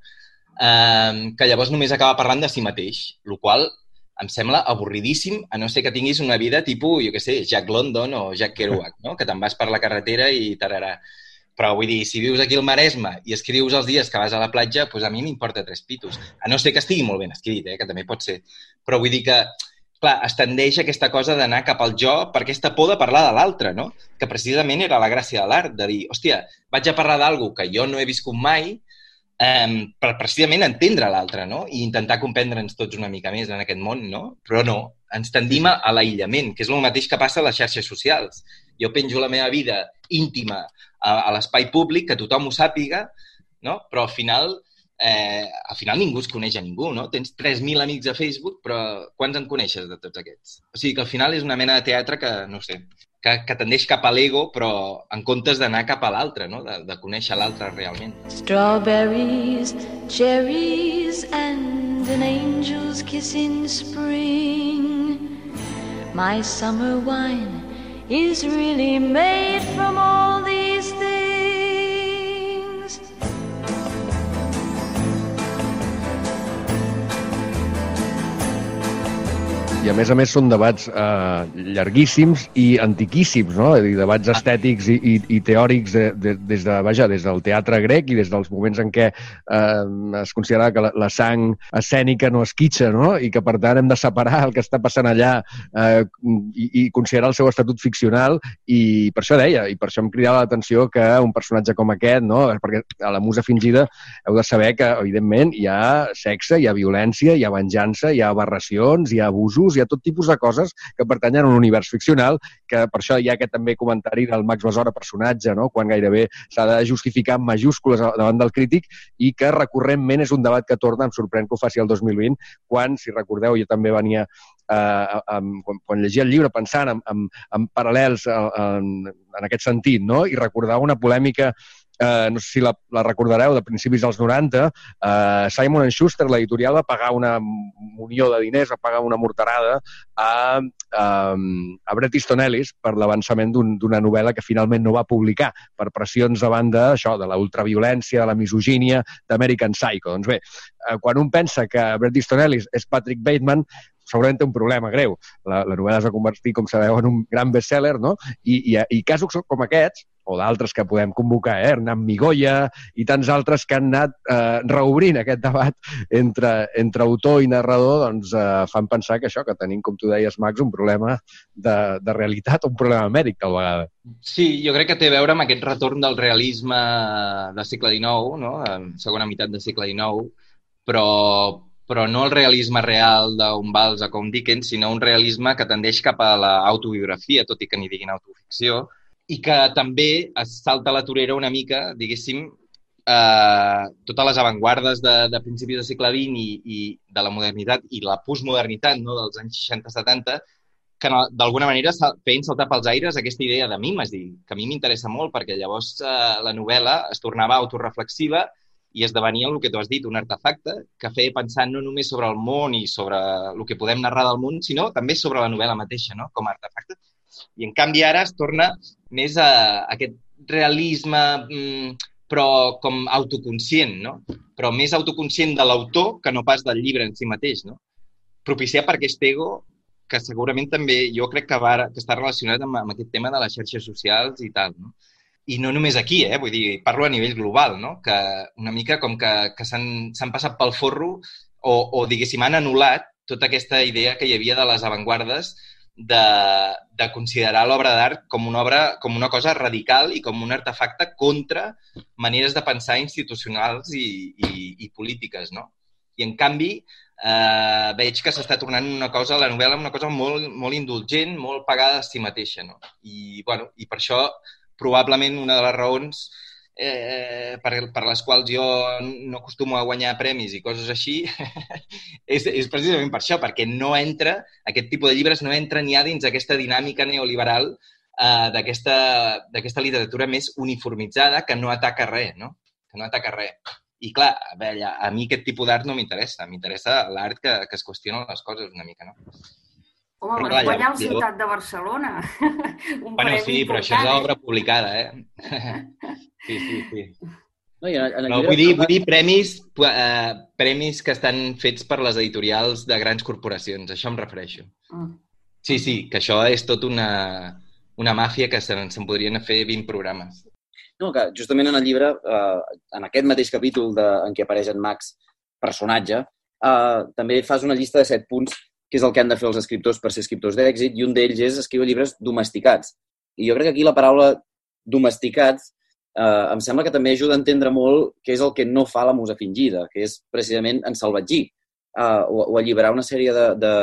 Speaker 3: Eh, que llavors només acaba parlant de si mateix, el qual em sembla avorridíssim, a no ser que tinguis una vida tipus, jo què sé, Jack London o Jack Kerouac, no? Que te'n vas per la carretera i tararà. Però vull dir, si vius aquí al Maresme i escrius els dies que vas a la platja, doncs a mi m'importa tres pitos. A no ser que estigui molt ben escrit, eh? Que també pot ser. Però vull dir que clar, es tendeix a aquesta cosa d'anar cap al jo per aquesta por de parlar de l'altre, no? Que precisament era la gràcia de l'art, de dir, hòstia, vaig a parlar d'algú que jo no he viscut mai eh, per precisament entendre l'altre, no? I intentar comprendre'ns tots una mica més en aquest món, no? Però no, ens tendim a l'aïllament, que és el mateix que passa a les xarxes socials. Jo penjo la meva vida íntima a, a l'espai públic, que tothom ho sàpiga, no? Però al final... Eh, al final ningú es coneix a ningú, no? Tens tres mil amics a Facebook, però quants en coneixes de tots aquests? O sigui que al final és una mena de teatre que, no sé, que, que tendeix cap a l'ego, però en comptes d'anar cap a l'altre, no? De, de conèixer l'altre realment.
Speaker 7: Strawberries, cherries and an angel's kiss in spring. My summer wine is really made from all these things.
Speaker 1: I a més a més són debats eh, llarguíssims i antiquíssims, no? És a dir, debats estètics i, i, i teòrics de, de, des, de, vaja, des del teatre grec i des dels moments en què eh, es considerava que la, la sang escènica no esquitxa, no? I que per tant hem de separar el que està passant allà eh, i, i considerar el seu estatut ficcional, i per això deia, i per això em cridava l'atenció que un personatge com aquest, no? Perquè a la musa fingida heu de saber que, evidentment, hi ha sexe, hi ha violència, hi ha venjança, hi ha aberracions, hi ha abusos, hi ha tot tipus de coses que pertanyen a un univers ficcional, que per això hi ha aquest també comentari del Max Besora personatge, no? Quan gairebé s'ha de justificar amb majúscules davant del crític, i que recurrentment és un debat que torna, em sorprèn que ho faci el dos mil vint, quan, si recordeu, jo també venia, eh, amb, quan, quan llegia el llibre pensant en, en, en paral·lels en, en aquest sentit, no? I recordava una polèmica, Uh, no sé si la, la recordareu, de principis dels noranta, uh, Simon and Schuster, l'editorial, va pagar una munió de diners, va pagar una morterada a, a, a Bret Easton Ellis per l'avançament d'un, d'una novel·la que finalment no va publicar per pressions davant de, això, de la ultraviolència, de la misogínia d'American Psycho. Doncs bé, uh, quan un pensa que Bret Easton Ellis és Patrick Bateman, segurament té un problema greu. La, la novel·la es va convertir, com sabeu, en un gran bestseller, no? I, i, i casos com aquests, o d'altres que podem convocar, eh? Hernán Migoya i tants altres que han anat eh, reobrint aquest debat entre, entre autor i narrador, doncs eh, fan pensar que això, que tenim, com tu deies, Max, un problema de, de realitat, un problema mèdic, tal vegada.
Speaker 3: Sí, jo crec que té a veure amb aquest retorn del realisme del segle dinou, no? Segona meitat del segle dinou, però però no el realisme real d'un Balzac o un Dickens, sinó un realisme que tendeix cap a l'autobiografia, tot i que n'hi diguin autoficció, i que també es salta a la torera una mica, diguéssim, eh, totes les avantguardes de, de principis del segle vint i, i de la modernitat i la postmodernitat, no?, dels anys seixanta setanta, que d'alguna manera feien saltar pels aires aquesta idea de mim, és dir, que a mi m'interessa molt, perquè llavors eh, la novel·la es tornava autoreflexiva i esdevenia el que tu has dit, un artefacte que feia pensar no només sobre el món i sobre el que podem narrar del món, sinó també sobre la novel·la mateixa, no? Com a artefacte. I en canvi ara es torna més a aquest realisme, però com autoconscient, no? Però més autoconscient de l'autor que no pas del llibre en si mateix, no? Propiciat per aquest ego que segurament també jo crec que, va, que està relacionat amb, amb aquest tema de les xarxes socials i tal, no? I no només aquí, eh? Vull dir, parlo a nivell global, no? Que una mica com que, que s'han passat pel forro o, o, diguéssim, han anul·lat tota aquesta idea que hi havia de les avantguardes de, de considerar l'obra d'art com una obra, com una cosa radical i com un artefacte contra maneres de pensar institucionals i, i, i polítiques, no? I, en canvi, eh, veig que s'està tornant una cosa, la novel·la, una cosa molt, molt indulgent, molt pagada a si mateixa, no? I, bueno, i per això probablement una de les raons eh, per, per les quals jo no acostumo a guanyar premis i coses així és, és precisament per això, perquè no entra, aquest tipus de llibres no entra ni a dins aquesta dinàmica neoliberal eh, d'aquesta literatura més uniformitzada que no ataca res, no? Que no ataca res. I clar, a, veure, a mi aquest tipus d'art no m'interessa, m'interessa l'art que, que es qüestionen les coses una mica, no?
Speaker 4: Home, vas guanyar la ciutat de Barcelona. Un
Speaker 3: bueno, sí, però això és l'obra publicada, eh? Sí, sí, sí.
Speaker 5: No, en, en
Speaker 3: no, vull, dir, vull dir premis, eh, premis que estan fets per les editorials de grans corporacions, això em refereixo. Mm. Sí, sí, que això és tot una, una màfia que se'n se podrien fer vint programes.
Speaker 5: No, que justament en el llibre, eh, en aquest mateix capítol de, en què apareix en Max, personatge, eh, també fas una llista de set punts que és el que han de fer els escriptors per ser escriptors d'èxit, i un d'ells és escriure llibres domesticats. I jo crec que aquí la paraula domesticats eh, em sembla que també ajuda a entendre molt què és el que no fa la musa fingida, que és precisament ensalvatgir eh, o, o alliberar una sèrie de, de,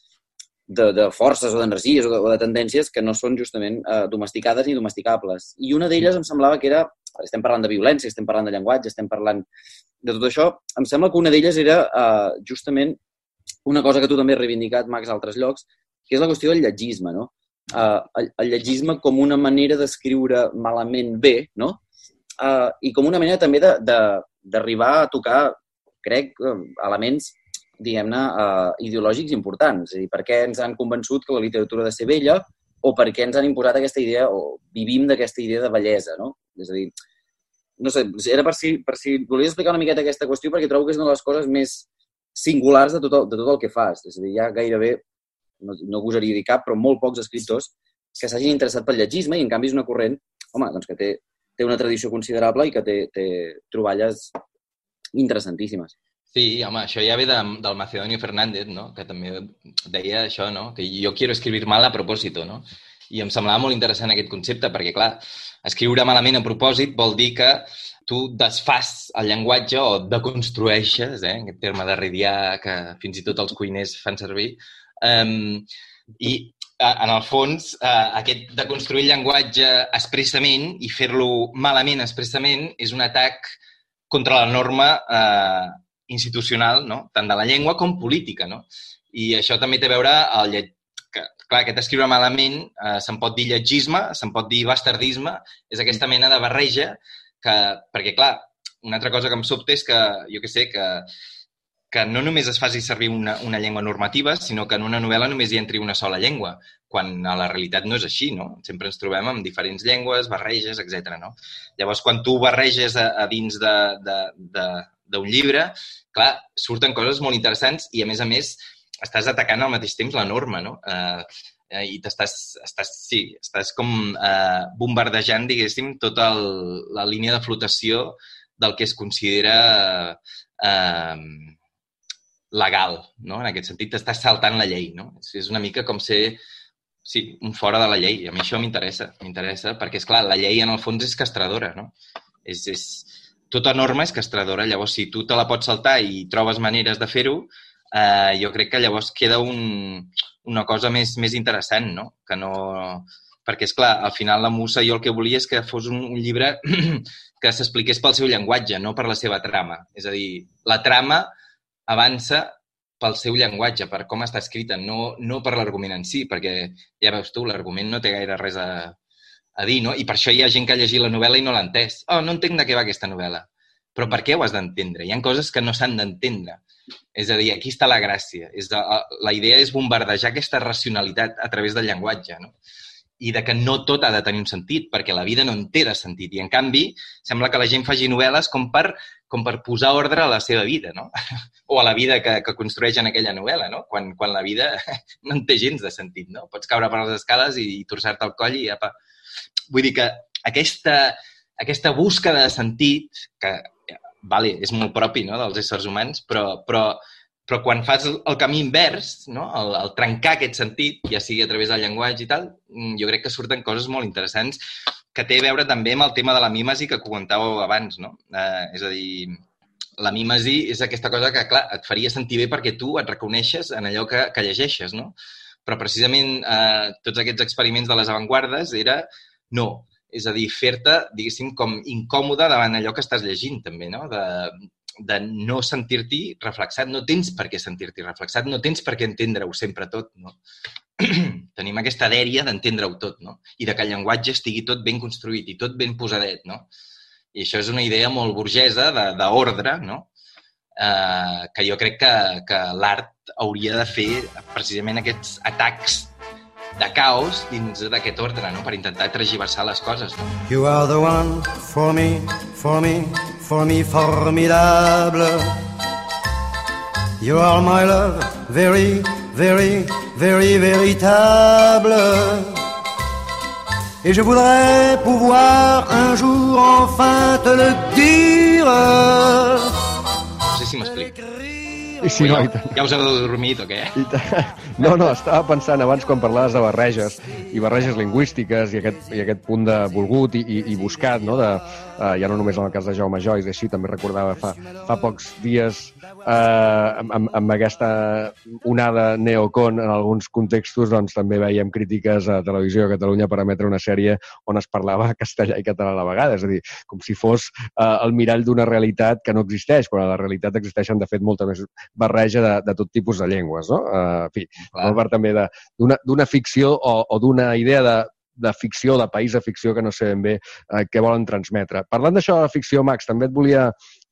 Speaker 5: de, de forces o d'energies o, de, o de tendències que no són justament eh, domesticades ni domesticables. I una d'elles em semblava que era, estem parlant de violència, estem parlant de llenguatge, estem parlant de tot això, em sembla que una d'elles era eh, justament una cosa que tu també has reivindicat, Max, a altres llocs, que és la qüestió del lletgisme, no? Uh, el, el lletgisme com una manera d'escriure malament bé, no? Uh, I com una manera també d'arribar a tocar, crec, elements, diguem-ne, uh, ideològics importants. És a dir, per què ens han convençut que la literatura ha de ser bella o per què ens han imposat aquesta idea, o vivim d'aquesta idea de bellesa, no? És a dir, no sé, era per si, per si volies explicar una miqueta aquesta qüestió perquè trobo que és una de les coses més singulars de tot, el, de tot el que fas. És a dir, hi ha gairebé, no, no gosaria dir cap, però molt pocs escriptors que s'hagin interessat pel lletgisme i, en canvi, és una corrent, home, doncs que té, té una tradició considerable i que té, té troballes interessantíssimes.
Speaker 3: Sí, home, això ja ve de, del Macedonio Fernández, no? Que també deia això, no? Que jo quiero escribir mal a propòsito, no? I em semblava molt interessant aquest concepte, perquè, clar, escriure malament a propòsit vol dir que tu desfas el llenguatge o deconstrueixes, eh? Aquest terme derridià que fins i tot els cuiners fan servir. Um, I, en el fons, uh, aquest deconstruir el llenguatge expressament i fer-lo malament expressament és un atac contra la norma uh, institucional, no? Tant de la llengua com política, no? I això també té a veure el llet... que, clar, aquest escriure malament uh, se'n pot dir lletgisme, se'n pot dir bastardisme, és aquesta mena de barreja que, perquè, clar, una altra cosa que em sobta és que, jo què sé, que, que no només es faci servir una, una llengua normativa, sinó que en una novel·la només hi entri una sola llengua, quan a la realitat no és així, no? Sempre ens trobem amb diferents llengües, barreges, etcètera, no? Llavors, quan tu barreges a, a dins d'un llibre, clar, surten coses molt interessants i, a més a més, estàs atacant al mateix temps la norma, no? Eh, i t'estàs, estàs, sí, estàs com eh, bombardejant, diguéssim, tota el, la línia de flotació del que es considera eh, legal, no? En aquest sentit, t'estàs saltant la llei, no? És una mica com ser, sí, un fora de la llei. A mi això m'interessa, m'interessa, perquè, és clar, la llei en el fons és castradora, no? És, és, tota norma és castradora, llavors si tu te la pots saltar i trobes maneres de fer-ho, eh, jo crec que llavors queda un, una cosa més, més interessant, no? Que no... Perquè, és clar, al final la Musa jo el que volia és que fos un, un llibre que s'expliqués pel seu llenguatge, no per la seva trama. És a dir, la trama avança pel seu llenguatge, per com està escrita, no, no per l'argument en si, perquè ja veus tu, l'argument no té gaire res a, a dir, no? I per això hi ha gent que ha llegit la novel·la i no l'ha entès. Oh, no entenc de què va aquesta novel·la. Però per què ho has d'entendre? Hi ha coses que no s'han d'entendre. És a dir, aquí està la gràcia. És de, la idea és bombardejar aquesta racionalitat a través del llenguatge, no? I de que no tot ha de tenir un sentit, perquè la vida no en té de sentit. I, en canvi, sembla que la gent faci novel·les com per, com per posar ordre a la seva vida, no? O a la vida que, que construeix en aquella novel·la, no? Quan, quan la vida no en té gens de sentit, no? Pots caure per les escales i, i torçar-te el coll i apa. Vull dir que aquesta, aquesta búsqueda de sentit, que vale, és molt propi, no?, dels éssers humans, però, però, però quan fas el camí invers, no?, el, el trencar aquest sentit, ja sigui a través del llenguatge i tal, jo crec que surten coses molt interessants que té a veure també amb el tema de la mímesi que comentàveu abans, no? Eh, és a dir, la mímesi és aquesta cosa que, clar, et faria sentir bé perquè tu et reconeixes en allò que, que llegeixes, no? Però precisament eh, tots aquests experiments de les avantguardes era no, és a dir, fer-te, diguéssim, com incòmode davant allò que estàs llegint, també, no? De, de no sentir-t'hi reflexat. No tens per què sentir-t'hi reflexat, no tens per què entendre-ho sempre tot, no? Tenim aquesta dèria d'entendre-ho tot, no? I de que el llenguatge estigui tot ben construït i tot ben posadet, no? I això és una idea molt burgesa d'ordre, no? Eh, que jo crec que, que l'art hauria de fer precisament aquests atacs de caos dins d'aquest ordre, no?, per intentar tergiversar les coses. No?
Speaker 8: You are the one for me, for me, for me formidable. You are my love, very, very, very véritable. Et je voudrais pouvoir un jour enfin te le dire.
Speaker 3: No sé si m'explico.
Speaker 1: I si no,
Speaker 3: ja, ja us heu dormit o què?
Speaker 1: No, no, estava pensant abans quan parlaves de barreges i barreges lingüístiques i aquest, i aquest punt de volgut i, i, i buscat, no? De, uh, ja no només en el cas de Jaume Joyce, així també recordava fa, fa pocs dies uh, amb, amb aquesta onada neocon en alguns contextos, doncs també veiem crítiques a Televisió de Catalunya per emetre una sèrie on es parlava castellà i català a la vegada, és a dir, com si fos uh, el mirall d'una realitat que no existeix, quan a la realitat existeixen, de fet, molta més barreja de, de tot tipus de llengües, no? Uh, en fi, molt part també d'una ficció o, o d'una idea de, de ficció, de país de ficció, que no sé ben bé uh, què volen transmetre. Parlant d'això de ficció, Max, també et volia,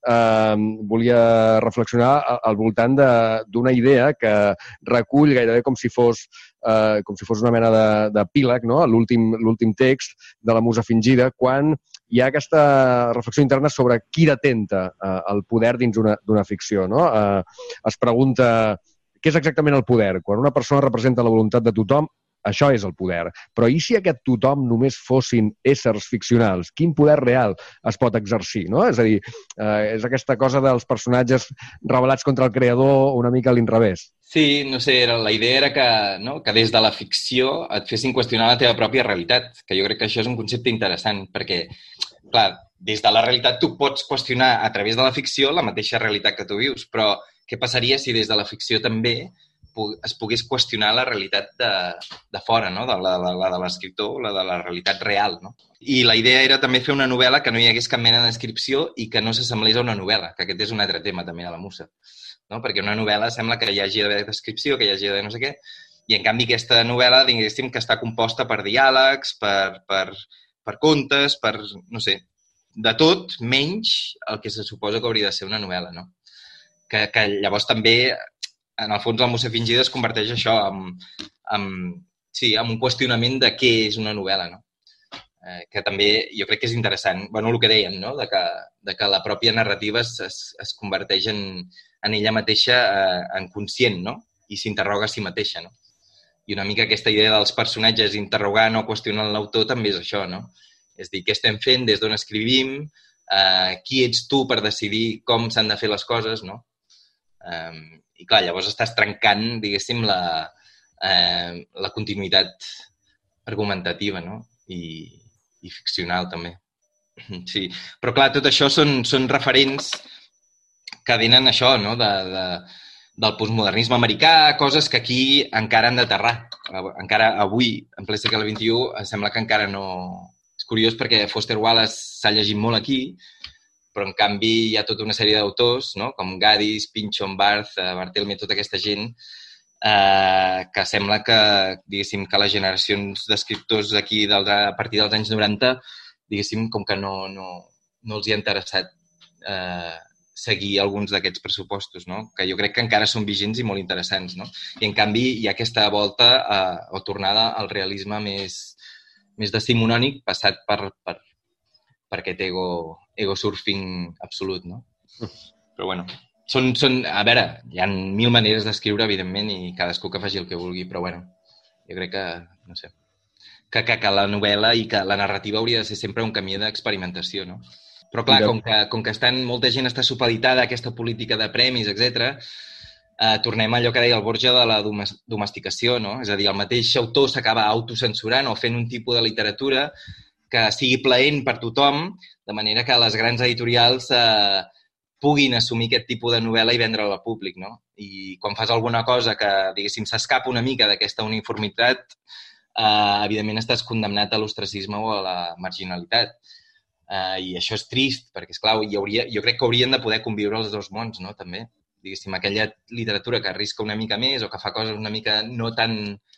Speaker 1: uh, volia reflexionar al voltant d'una idea que recull gairebé com si fos Uh, com si fos una mena d'epíleg, no?, l'últim l'últim text de la Musa fingida, quan hi ha aquesta reflexió interna sobre qui detenta uh, el poder dins d'una ficció, no? Uh, es pregunta què és exactament el poder. Quan una persona representa la voluntat de tothom, això és el poder. Però i si aquest tothom només fossin éssers ficcionals? Quin poder real es pot exercir, no? És a dir, eh, és aquesta cosa dels personatges rebel·lats contra el creador una mica a l'inrevés.
Speaker 3: Sí, no sé, la idea era que, no, que des de la ficció et fessin qüestionar la teva pròpia realitat, que jo crec que això és un concepte interessant, perquè, clar, des de la realitat tu pots qüestionar a través de la ficció la mateixa realitat que tu vius, però què passaria si des de la ficció també es pogués qüestionar la realitat de, de fora, no? de la, la, la de l'escriptor, la de la realitat real. No? I la idea era també fer una novel·la que no hi hagués cap mena de descripció i que no s'assemblés a una novel·la, que aquest és un altre tema també de la Musa. No? Perquè una novel·la sembla que hi hagi d'haver descripció, que hi hagi d'haver no sé què, i en canvi aquesta novel·la, diguéssim, que està composta per diàlegs, per, per, per contes, per, no sé, de tot, menys el que se suposa que hauria de ser una novel·la, no? Que, que llavors també, en el fons, la Musa fingida es converteix això en, en, sí, en un qüestionament de què és una novel·la, no? Eh, que també jo crec que és interessant. Bueno, el que dèiem, no? De que, de que la pròpia narrativa es, es, es converteix en, en ella mateixa eh, en conscient, no? I s'interroga a si mateixa, no? I una mica aquesta idea dels personatges interrogant o qüestionant l'autor també és això, no? És dir, què estem fent, des d'on escrivim, eh, qui ets tu per decidir com s'han de fer les coses, no? Eh, I clar, llavors estàs trencant, diguéssim, la, eh, la continuïtat argumentativa, no? I, i ficcional, també. Sí. Però clar, tot això són, són referents que venen això, no? De, de, del postmodernisme americà, coses que aquí encara han d'aterrar. Encara avui, en ple segle vint-i-u, em sembla que encara no... És curiós perquè Foster Wallace s'ha llegit molt aquí, però en canvi hi ha tota una sèrie d'autors, no? Com Gaddis, Pynchon, Barth, Barthelme, tota aquesta gent, eh, que sembla que, diguéssim, que les generacions d'escriptors d'aquí a partir dels anys noranta, diguéssim, com que no, no, no els hi ha interessat eh, seguir alguns d'aquests pressupostos, no? Que jo crec que encara són vigents i molt interessants, no? I en canvi hi ha aquesta volta eh, o tornada al realisme més, més decimonònic passat per, per, per aquest ego, ego surfing absolut, no? Però bueno, són, són, a veure, hi ha mil maneres d'escriure, evidentment, i cadascú que faci el que vulgui, però bueno, jo crec que, no sé, que, que, que la novel·la i que la narrativa hauria de ser sempre un camí d'experimentació, no? Però clar, com que, com que estan, molta gent està supeditada a aquesta política de premis, etcètera, eh, tornem a allò que deia el Borja de la domesticació, no? És a dir, el mateix autor s'acaba autocensurant o fent un tipus de literatura que sigui plaent per tothom, de manera que les grans editorials eh, puguin assumir aquest tipus de novel·la i vendre-la al públic, no? I quan fas alguna cosa que, diguéssim, s'escapa una mica d'aquesta uniformitat, eh, evidentment estàs condemnat a l'ostracisme o a la marginalitat. Uh, I això és trist, perquè, esclar, hi hauria, jo crec que haurien de poder conviure els dos mons, no?, també. Diguéssim, aquella literatura que arrisca una mica més o que fa coses una mica no tan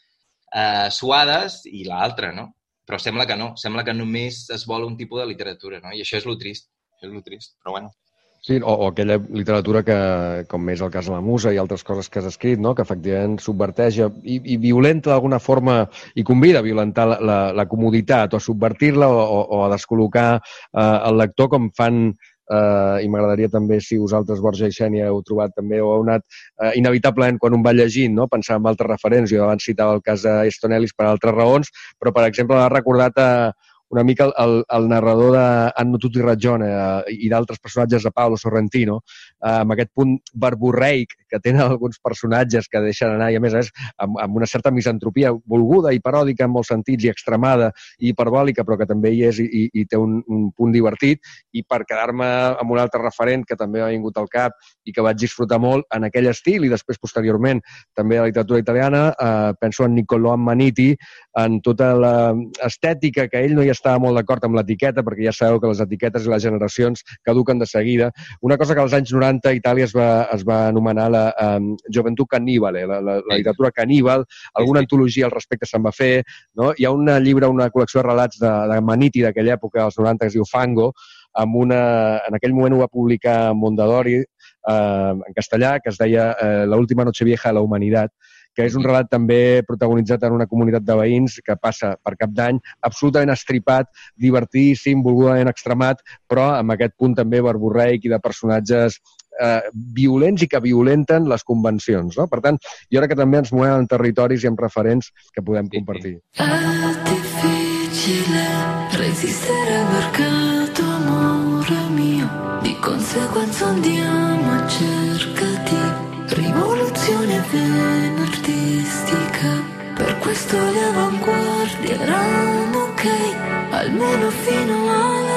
Speaker 3: uh, suades i l'altra, no? Però sembla que no, sembla que només es vol un tipus de literatura, no? I això és lo trist, això és lo trist, però bueno.
Speaker 1: Sí, o, o aquella literatura que, com és el cas de la Musa i altres coses que has escrit, no?, que efectivament subverteja i, i violenta d'alguna forma i convida a violentar la, la, la comoditat o a subvertir-la o, o, o a descol·locar eh, el lector com fan, eh, i m'agradaria també si vosaltres, Borja i Xènia, heu trobat també o heu anat eh, inevitablement quan un va llegint, no?, pensar en altres referents. Jo abans citava el cas d'Easton Ellis per altres raons, però, per exemple, m'ha recordat a una mica el, el narrador d'Anno Tutti Ragione eh, i d'altres personatges de Paolo Sorrentino, eh, amb aquest punt verborreic que tenen alguns personatges que deixen anar, i a més a més amb, amb una certa misantropia volguda i paròdica en molts sentits i extremada i hiperbòlica, però que també hi és i, i, i té un, un punt divertit. I per quedar-me amb un altre referent que també m'ha vingut al cap i que vaig disfrutar molt en aquell estil i després posteriorment també a la literatura italiana, eh, penso en Niccolò Ammanniti, en tota l'estètica que ell no hi estava molt d'acord amb l'etiqueta, perquè ja sabeu que les etiquetes i les generacions caduquen de seguida. Una cosa que als anys noranta a Itàlia es va, es va anomenar la um, Gioventù Cannibale, la, la, la literatura caníbal, alguna antologia al respecte se'n va fer, no? Hi ha un llibre, una col·lecció de relats de, de Ammanniti d'aquella època, als noranta, que es diu Fango, amb una, en aquell moment ho va publicar Mondadori, eh, en castellà, que es deia eh, La última noche vieja de la humanidad, que és un relat també protagonitzat en una comunitat de veïns que passa per Cap d'Any, absolutament estripat, divertidíssim, volgudament extremat, però amb aquest punt també verborreic i de personatges eh, violents i que violenten les convencions, no? Per tant, jo crec que també ens movem en territoris i en referents que podem compartir.
Speaker 9: È difficile resistere perché tu, amore mio, di conseguenza andiamo a cercati. Rivoluzione venerdistica, per questo le avanguardie erano ok, almeno fino alla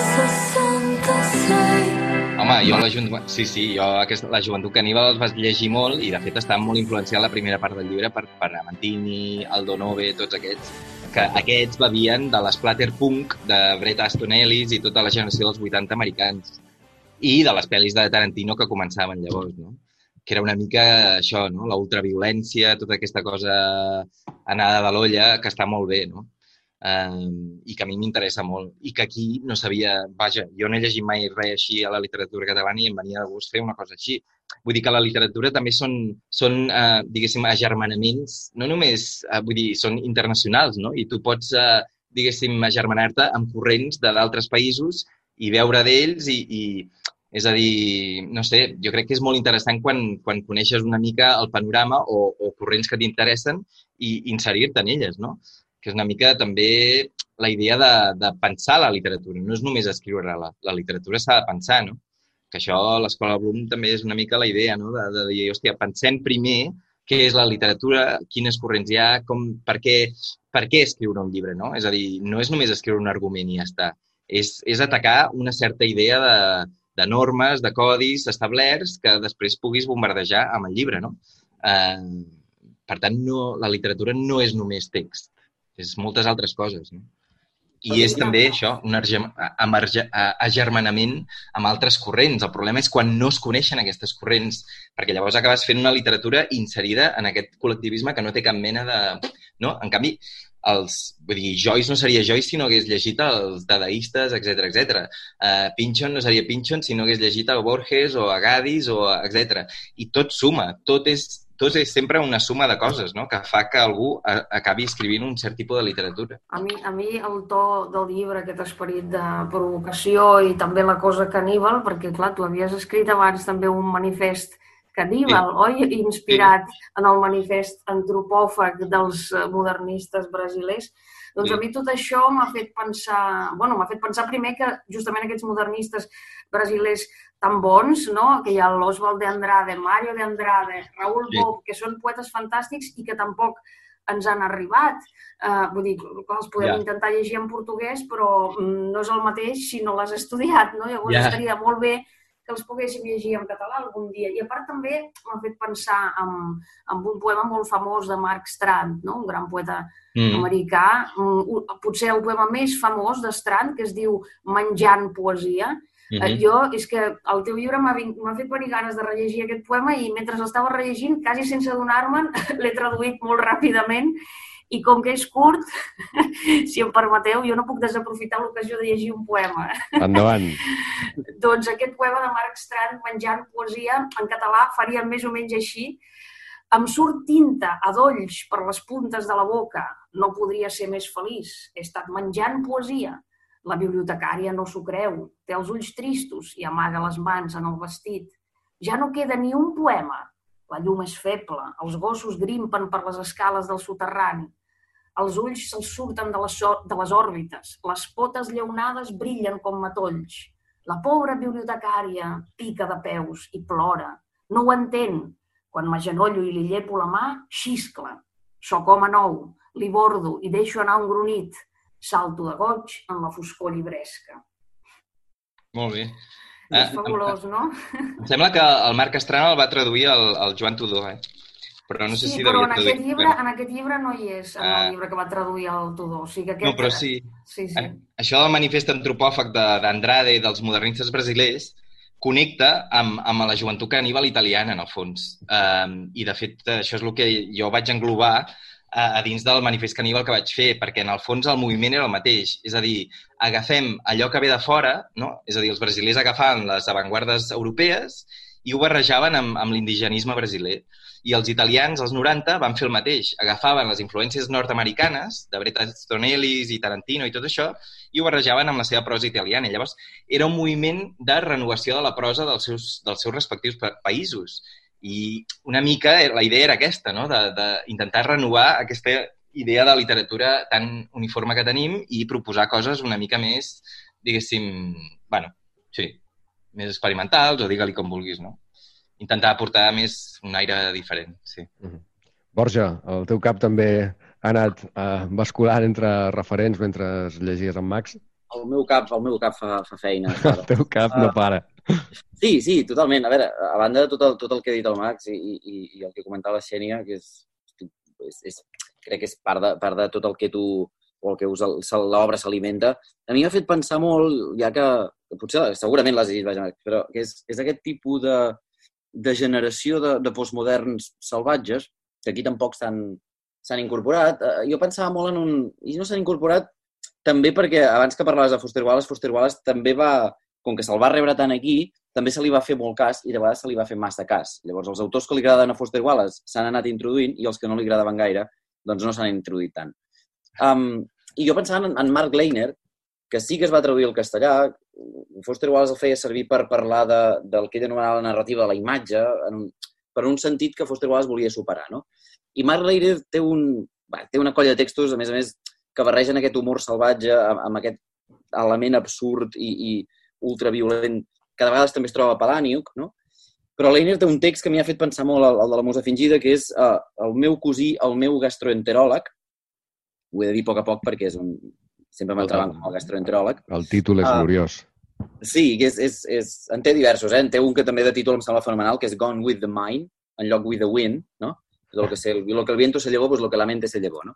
Speaker 9: sessantasei.
Speaker 3: Home, jo la, joventut, sí, sí, jo aquesta, la Joventut Caníbal els vaig llegir molt i de fet està molt influenciat la primera part del llibre per, per Ammanniti, Aldo Nove, tots aquests, que aquests bevien de l'Splatterpunk de Bret Easton Ellis i tota la generació dels vuitanta americans i de les pel·lis de Tarantino que començaven llavors, no? Que era una mica això, no? La ultraviolència, tota aquesta cosa anada de l'olla, que està molt bé, no? Um, I que a mi m'interessa molt. I que aquí no sabia... Vaja, jo no he llegit mai res així a la literatura catalana i em venia de gust fer una cosa així. Vull dir que la literatura també són, són uh, diguéssim, agermanaments, no només, uh, vull dir, són internacionals, no? I tu pots, uh, diguéssim, agermanar-te amb corrents d'altres països i veure d'ells i... i és a dir, no sé, jo crec que és molt interessant quan, quan coneixes una mica el panorama o, o corrents que t'interessen i inserir-te en elles, no? Que és una mica també la idea de, de pensar la literatura. No és només escriure-la, la literatura s'ha de pensar, no? Que això a l'Escola Bloom també és una mica la idea, no? De, de dir, hòstia, pensem primer què és la literatura, quines corrents hi ha, com, per, què, per què escriure un llibre, no? És a dir, no és només escriure un argument i ja està. És, és atacar una certa idea de de normes, de codis establerts que després puguis bombardejar amb el llibre, no? Eh, per tant, no, la literatura no és només text, és moltes altres coses, no? I és també això, un agermanament amb altres corrents. El problema és quan no es coneixen aquestes corrents, perquè llavors acabes fent una literatura inserida en aquest col·lectivisme que no té cap mena de... No? En canvi, els... Vull dir, Joyce no seria Joyce si no hagués llegit els dadaistes, etcètera, etcètera. Uh, Pynchon no seria Pynchon si no hagués llegit a Borges o a Gaddis, o etcètera. I tot suma, tot és, tot és sempre una suma de coses, no?, que fa que algú a, acabi escrivint un cert tipus de literatura.
Speaker 4: A mi, a mi el to del llibre, aquest esperit de provocació i també la cosa caníbal, perquè, clar, tu havies escrit abans també un manifest caníbal, sí. Oi? Inspirat sí. en el manifest antropòfag dels modernistes brasilers. Doncs sí. A mi tot això m'ha fet pensar... Bueno, m'ha fet pensar primer que justament aquests modernistes brasilers tan bons, no?, que hi ha l'Oswald de Andrade, Mario de Andrade, Raúl sí. Bob, que són poetes fantàstics i que tampoc ens han arribat. Uh, vull dir, els podem yeah. intentar llegir en portuguès, però no és el mateix si no l'has estudiat, no? Llavors yeah. estaria molt bé que els poguéssim llegir en català algun dia. I a part també m'ha fet pensar en, en un poema molt famós de Mark Strand, no?, un gran poeta mm. americà, potser el poema més famós de Strand, que es diu Menjant poesia. Mm-hmm. Jo, és que el teu llibre m'ha fet venir ganes de rellegir aquest poema i mentre l'estava rellegint, quasi sense adonar-me'n, l'he traduït molt ràpidament. I com que és curt, si em permeteu, jo no puc desaprofitar l'ocasió de llegir un poema.
Speaker 1: Endavant.
Speaker 4: Doncs aquest poema de Mark Strand, Menjant poesia, en català faria més o menys així. Em surt tinta a dolls per les puntes de la boca. No podria ser més feliç. He estat menjant poesia. La bibliotecària no s'ho creu. Té els ulls tristos i amaga les mans en el vestit. Ja no queda ni un poema. La llum és feble, els gossos grimpen per les escales del soterrani. Els ulls se'ls surten de les, de les òrbites, les potes llaunades brillen com matolls. La pobra bibliotecària pica de peus i plora. No ho entén. Quan m'agenollo i li llepo la mà, xiscla. Soc home nou, li bordo i deixo anar un gronit. Salto de goig en la foscor llibresca.
Speaker 3: Molt bé.
Speaker 4: És fabulós, no?
Speaker 3: Em sembla que el Marc Estrana el va traduir el, el Joan Tudor, eh? Però no sé
Speaker 4: sí,
Speaker 3: si
Speaker 4: però
Speaker 3: devia
Speaker 4: en
Speaker 3: traduir...
Speaker 4: aquest, llibre, en aquest llibre no hi és, en el
Speaker 3: Ah.
Speaker 4: llibre que va traduir el Tudor. O sigui que aquest...
Speaker 3: No, però sí.
Speaker 4: Sí, sí.
Speaker 3: Això del manifest antropòfag de- d'Andrade i dels modernistes brasilers connecta amb, amb la joventut caníbal italiana, en el fons. Um, I, de fet, això és el que jo vaig englobar a, a dins del manifest caníbal que vaig fer, perquè, en el fons, el moviment era el mateix. És a dir, agafem allò que ve de fora, no? És a dir, els brasilers agafaven les avantguardes europees i ho barrejaven amb, amb l'indigenisme brasiler. I els italians, als noranta, van fer el mateix. Agafaven les influències nord-americanes, de Bret Easton Ellis i Tarantino i tot això, i ho barrejaven amb la seva prosa italiana. I llavors, era un moviment de renovació de la prosa dels seus, dels seus respectius pa- països. I una mica la idea era aquesta, no?, d'intentar renovar aquesta idea de literatura tan uniforme que tenim i proposar coses una mica més, diguéssim, bueno, sí, més experimentals, o digue-li com vulguis, no? Intentar aportar més un aire diferent, sí.
Speaker 1: Mhm. Borja, el teu cap també ha anat uh, basculant entre referents mentre llegies amb Max?
Speaker 5: El meu cap, el meu cap fa, fa feina.
Speaker 1: El teu cap no para.
Speaker 5: Sí, sí, totalment. A veure, a banda de tot el, tot el que ha dit el Max i, i, i el que comentava la Xènia, que és, és, és, crec que és part de, part de tot el que tu o el que us l'obra s'alimenta, a mi m'ha fet pensar molt, ja que, que potser segurament l'has llegit, vaja, però que és, és aquest tipus de, de generació de, de postmoderns salvatges, que aquí tampoc s'han incorporat. Jo pensava molt en un... I no s'han incorporat també perquè, abans que parlaves de Foster Wallace, Foster Wallace també va, com que se'l va rebre tant aquí, també se li va fer molt cas i de vegades se li va fer massa cas. Llavors, els autors que li agraden a Foster Wallace s'han anat introduint i els que no li agradaven gaire doncs no s'han introduït tant. Um, I jo pensava en, en Mark Leiner, que sí que es va traduir al castellà. Foster Wallace el feia servir per parlar de, del que ell anomenava la narrativa de la imatge, en un, per un sentit que Foster Wallace volia superar, no? I Mark Leiner té, un, va, té una colla de textos, a més a més, que barregen aquest humor salvatge amb, amb aquest element absurd i, i ultraviolent, que de vegades també es troba a Palahniuk, no? Però Leiner té un text que m'hi ha fet pensar molt, el, el de la musa fingida, que és uh, el meu cosí, el meu gastroenteròleg. Ho he de dir a poc a poc perquè és un... sempre m'entraven com el gastroenteròleg.
Speaker 1: El títol és gloriós.
Speaker 5: Uh, sí, és, és, és, en té diversos, eh? En té un que també de títol em sembla fenomenal, que és Gone with the Mind, en lloc with the Wind, no? Lo que, se, lo que el viento se llevó, pues lo que la mente se llevó, no?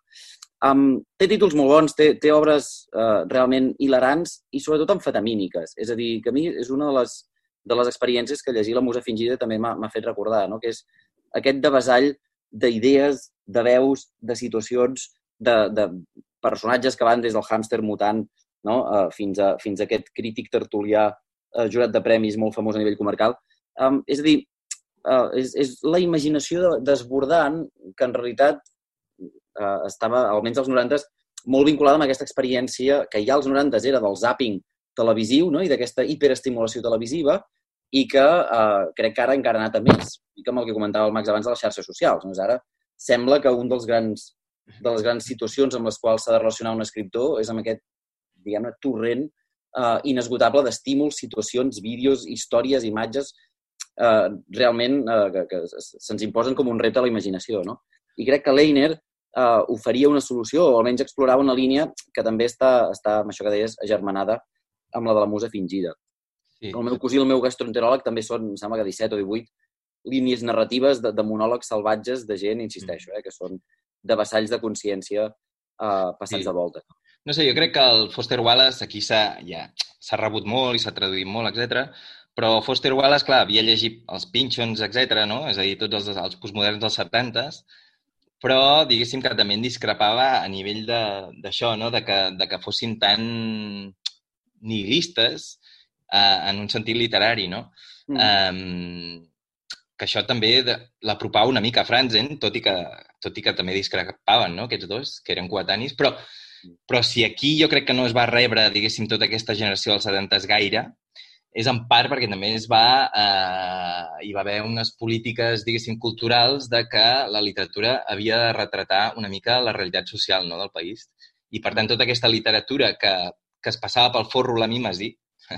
Speaker 5: Um, té títols molt bons, té, té obres uh, realment hilarants i sobretot amfetamíniques. És a dir, que a mi és una de les, de les experiències que llegir La musa fingida també m'ha fet recordar, no? Que és aquest devessall d'idees, de veus, de situacions, de, de personatges que van des del hàmster mutant, no? uh, fins, a, fins a aquest crític tertulià uh, jurat de premis molt famós a nivell comarcal. Um, és a dir, uh, és, és la imaginació desbordant que en realitat uh, estava, almenys als noranta, molt vinculada amb aquesta experiència que ja als noranta era del zapping televisiu, no? I d'aquesta hiperestimulació televisiva, i que uh, crec que ara encara ha anat a més, i que amb el que comentava el Max abans de les xarxes socials. No? Ara sembla que un dels grans, de les grans situacions amb les quals s'ha de relacionar un escriptor és amb aquest, diguem-ne, torrent uh, inesgotable d'estímuls, situacions, vídeos, històries, imatges, uh, realment uh, que, que se'ns imposen com un repte a la imaginació. No? I crec que Leiner uh, oferia una solució, o almenys explorava una línia que també està, està amb això que deies, agermanada amb la de la musa fingida. Sí. El meu cosí i el meu gastroenteròleg també són, em sembla que disset o divuit, línies narratives de, de monòlegs salvatges de gent, insisteixo, eh, que són de vassalls de consciència eh, passats sí. de volta.
Speaker 3: No sé, jo crec que el Foster Wallace aquí s'ha ja, s'ha rebut molt i s'ha traduït molt, etcètera. Però Foster Wallace, clar, havia llegit els Pynchons, etcètera, no? És a dir, tots els, els postmoderns dels setantes, però diguéssim que també en discrepava a nivell d'això, no? De que, de que fossin tan nihilistes Uh, en un sentit literari, no? Mm. Um, que això també l'apropava una mica a Franzen, tot i que, tot i que també discrepaven, no?, aquests dos, que eren coetanis, però, però si aquí jo crec que no es va rebre, diguéssim, tota aquesta generació dels setantes gaire, és en part perquè també es va, uh, hi va haver unes polítiques, diguéssim, culturals de que la literatura havia de retratar una mica la realitat social, no?, del país. I, per tant, tota aquesta literatura que, que es passava pel forro la mimesi,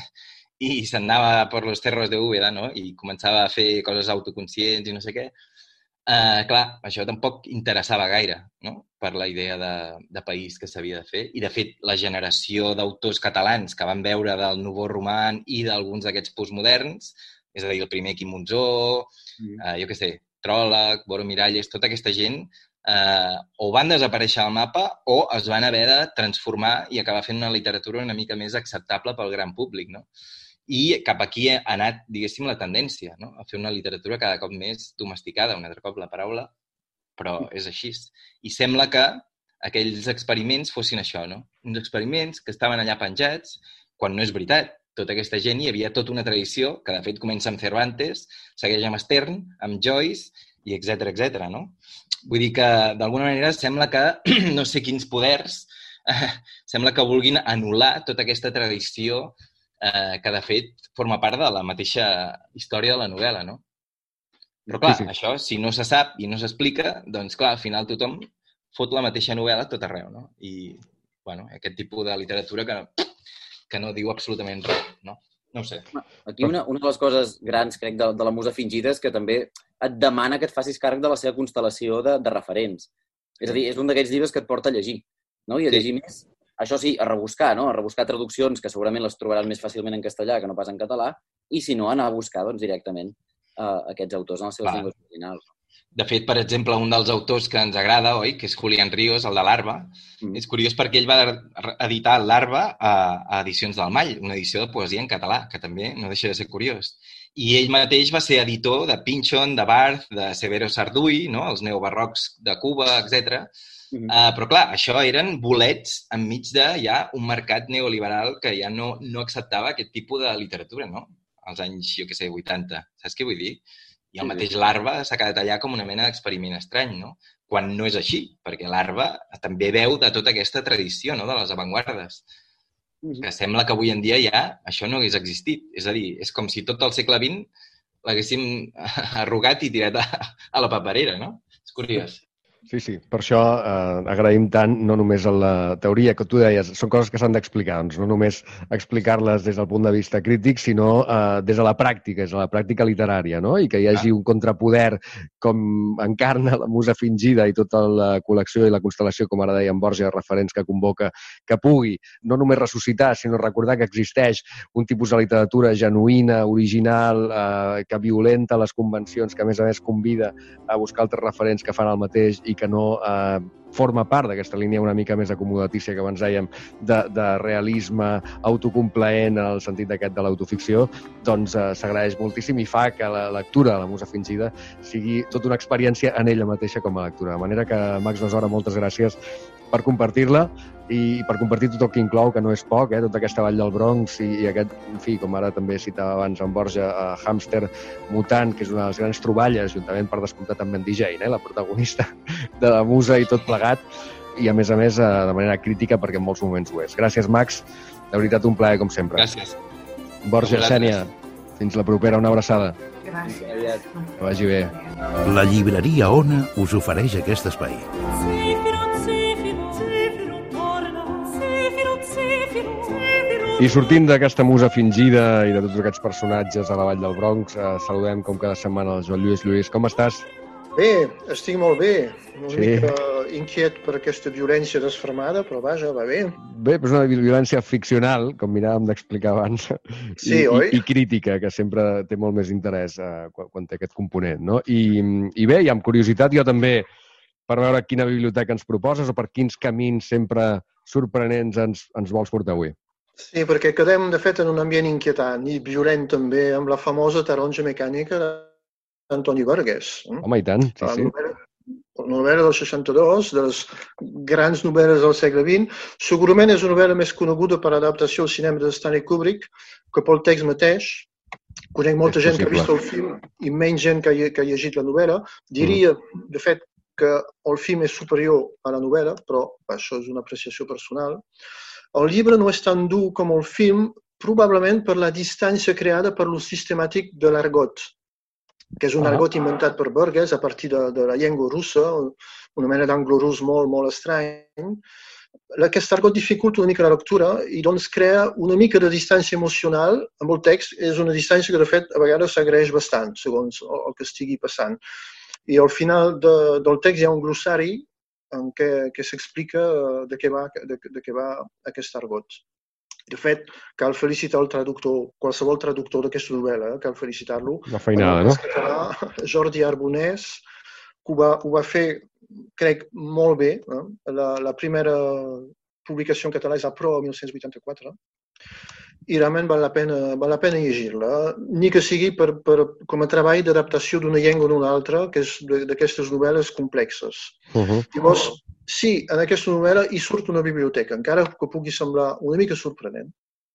Speaker 3: i s'anava per los terros de Úbeda, no? I començava a fer coses autoconscients i no sé què. Uh, clar, això tampoc interessava gaire, no? Per la idea de, de país que s'havia de fer. I, de fet, la generació d'autors catalans que van veure del Nouveau Roman i d'alguns d'aquests postmoderns, és a dir, el primer Quim Monzó, mm. uh, jo què sé, Tròleg, Boro Miralles, tota aquesta gent, uh, o van desaparèixer al mapa o es van haver de transformar i acabar fent una literatura una mica més acceptable pel gran públic, no? I cap aquí ha anat, diguéssim, la tendència, no? A fer una literatura cada cop més domesticada, un altre cop la paraula, però és així. I sembla que aquells experiments fossin això, no? Uns experiments que estaven allà penjats, quan no és veritat. Tota aquesta gent hi havia tota una tradició, que de fet comença amb Cervantes, segueix amb Stern, amb Joyce, i etcètera, etcètera, no? Vull dir que, d'alguna manera, sembla que no sé quins poders, eh, sembla que vulguin anul·lar tota aquesta tradició Eh, que, de fet, forma part de la mateixa història de la novel·la, no? Però, clar, sí, sí. Això, si no se sap i no s'explica, doncs, clar, al final tothom fot la mateixa novel·la a tot arreu, no? I, bueno, aquest tipus de literatura que, que no diu absolutament res, no? No ho sé.
Speaker 5: Aquí una, una de les coses grans, crec, de, de la musa fingida és que també et demana que et facis càrrec de la seva constel·lació de, de referents. És a dir, és un d'aquells llibres que et porta a llegir, no? I a llegir sí. més. Això sí, a rebuscar, no? A rebuscar traduccions que segurament les trobaran més fàcilment en castellà que no pas en català, i si no, anar a buscar doncs, directament uh, aquests autors en les seves Va. llengües originals.
Speaker 3: De fet, per exemple, un dels autors que ens agrada, oi, que és Julián Ríos, el de Larva, mm. és curiós perquè ell va editar Larva a, a Edicions del Mall, una edició de poesia en català, que també no deixa de ser curiós. I ell mateix va ser editor de Pynchon, de Barth, de Severo Sarduy, no? Els neobarrocs de Cuba, etcètera. Uh, però, clar, això eren bolets enmig de ja un mercat neoliberal que ja no, no acceptava aquest tipus de literatura, no? Als anys, jo què sé, vuitanta. Saps què vull dir? I el mateix Larva s'ha quedat allà com una mena d'experiment estrany, no? Quan no és així, perquè Larva també veu de tota aquesta tradició, no? De les avantguardes. Que sembla que avui en dia ja això no hagués existit. És a dir, és com si tot el segle vint l'haguéssim arrugat i tirat a, a la paperera, no? És curiós.
Speaker 1: Sí, sí. Per això eh, agraïm tant, no només a la teoria que tu deies, són coses que s'han d'explicar, doncs no només explicar-les des del punt de vista crític, sinó eh, des de la pràctica, des de la pràctica literària, no? I que hi hagi un contrapoder com encarna la musa fingida i tota la col·lecció i la constel·lació, com ara dèiem Borges, referents que convoca, que pugui no només ressuscitar, sinó recordar que existeix un tipus de literatura genuïna, original, eh, que violenta les convencions, que a més a més convida a buscar altres referents que fan el mateix i que no eh, forma part d'aquesta línia una mica més acomodatícia que abans dèiem de, de realisme autocomplaent en el sentit d'aquest de l'autoficció, doncs eh, s'agraeix moltíssim i fa que la lectura de la musa fingida sigui tota una experiència en ella mateixa com a lectura. De manera que, Max Besora, moltes gràcies per compartir-la i per compartir tot el que inclou, que no és poc, eh? Tota aquesta vall del Bronx i, i aquest, en fi, com ara també citava abans en Borja, uh, Hàmster Mutant, que és una de les grans troballes, juntament per descomptat amb en D J, eh? La protagonista de la musa i tot plegat, i a més a més uh, de manera crítica, perquè en molts moments ho és. Gràcies, Max. De veritat, un plaer, com sempre.
Speaker 3: Gràcies.
Speaker 1: Borja, Xènia, fins la propera, una abraçada.
Speaker 4: Gràcies.
Speaker 1: Que vagi bé.
Speaker 2: La llibreria Ona us ofereix aquest espai.
Speaker 1: I sortint d'aquesta musa fingida i de tots aquests personatges a la vall del Bronx, eh, saludem com cada setmana el Joan Lluís. Lluís, com estàs?
Speaker 10: Bé, estic molt bé. Una
Speaker 1: Sí.
Speaker 10: mica inquiet per aquesta violència desfermada, però vaja, va bé.
Speaker 1: Bé, però és una violència ficcional, com miràvem d'explicar abans,
Speaker 10: Sí,
Speaker 1: i,
Speaker 10: oi?
Speaker 1: i, i crítica, que sempre té molt més interès eh, quan, quan té aquest component, no? I, I bé, i amb curiositat jo també, per veure quina biblioteca ens proposes o per quins camins sempre sorprenents ens, ens vols portar avui.
Speaker 10: Sí, perquè quedem, de fet, en un ambient inquietant i violent també, amb la famosa taronja mecànica d'Antoni Verges.
Speaker 1: Home, i tant, sí,
Speaker 10: La
Speaker 1: sí.
Speaker 10: novel·la, la novel·la del seixanta-dos, de les grans novel·les del segle vint. Segurament és una novel·la més coneguda per adaptació al cinema de Stanley Kubrick que pel text mateix. Conec molta
Speaker 1: És
Speaker 10: gent que ha
Speaker 1: possible.
Speaker 10: vist el film i menys gent que ha, que ha llegit la novel·la. Diria, de fet, que el film és superior a la novel·la, però això és una apreciació personal. El llibre no és tan dur com el film, probablement per la distància creada per l'ús sistemàtic de l'argot, que és un
Speaker 1: Ah.
Speaker 10: argot inventat per Burgess a partir de, de la llengua russa, una mena d'anglo-rus molt, molt estrany. Aquest argot dificulta una mica la lectura i doncs crea una mica de distància emocional amb el text. És una distància que, de fet, a vegades s'agraeix bastant, segons el, el que estigui passant. I al final de, del text hi ha un glossari en què, què s'explica de què va, de, de què va aquest argot. De fet, cal felicitar el traductor, qualsevol traductor d'aquesta novel·la, eh? Cal felicitar-lo.
Speaker 1: Una feinada, no?
Speaker 10: En català, Jordi Arbonès, que ho va, ho va fer, crec, molt bé. Eh? La, la primera publicació en català és a Pro, el mil nou-cents vuitanta-quatre, i realment val la pena, val la pena llegir-la, ni que sigui per, per, com a treball d'adaptació d'una llengua a una altra, que és d'aquestes novel·les complexes.
Speaker 1: Uh -huh.
Speaker 10: Llavors, sí, en aquesta novel·la hi surt una biblioteca, encara que pugui semblar una mica sorprenent.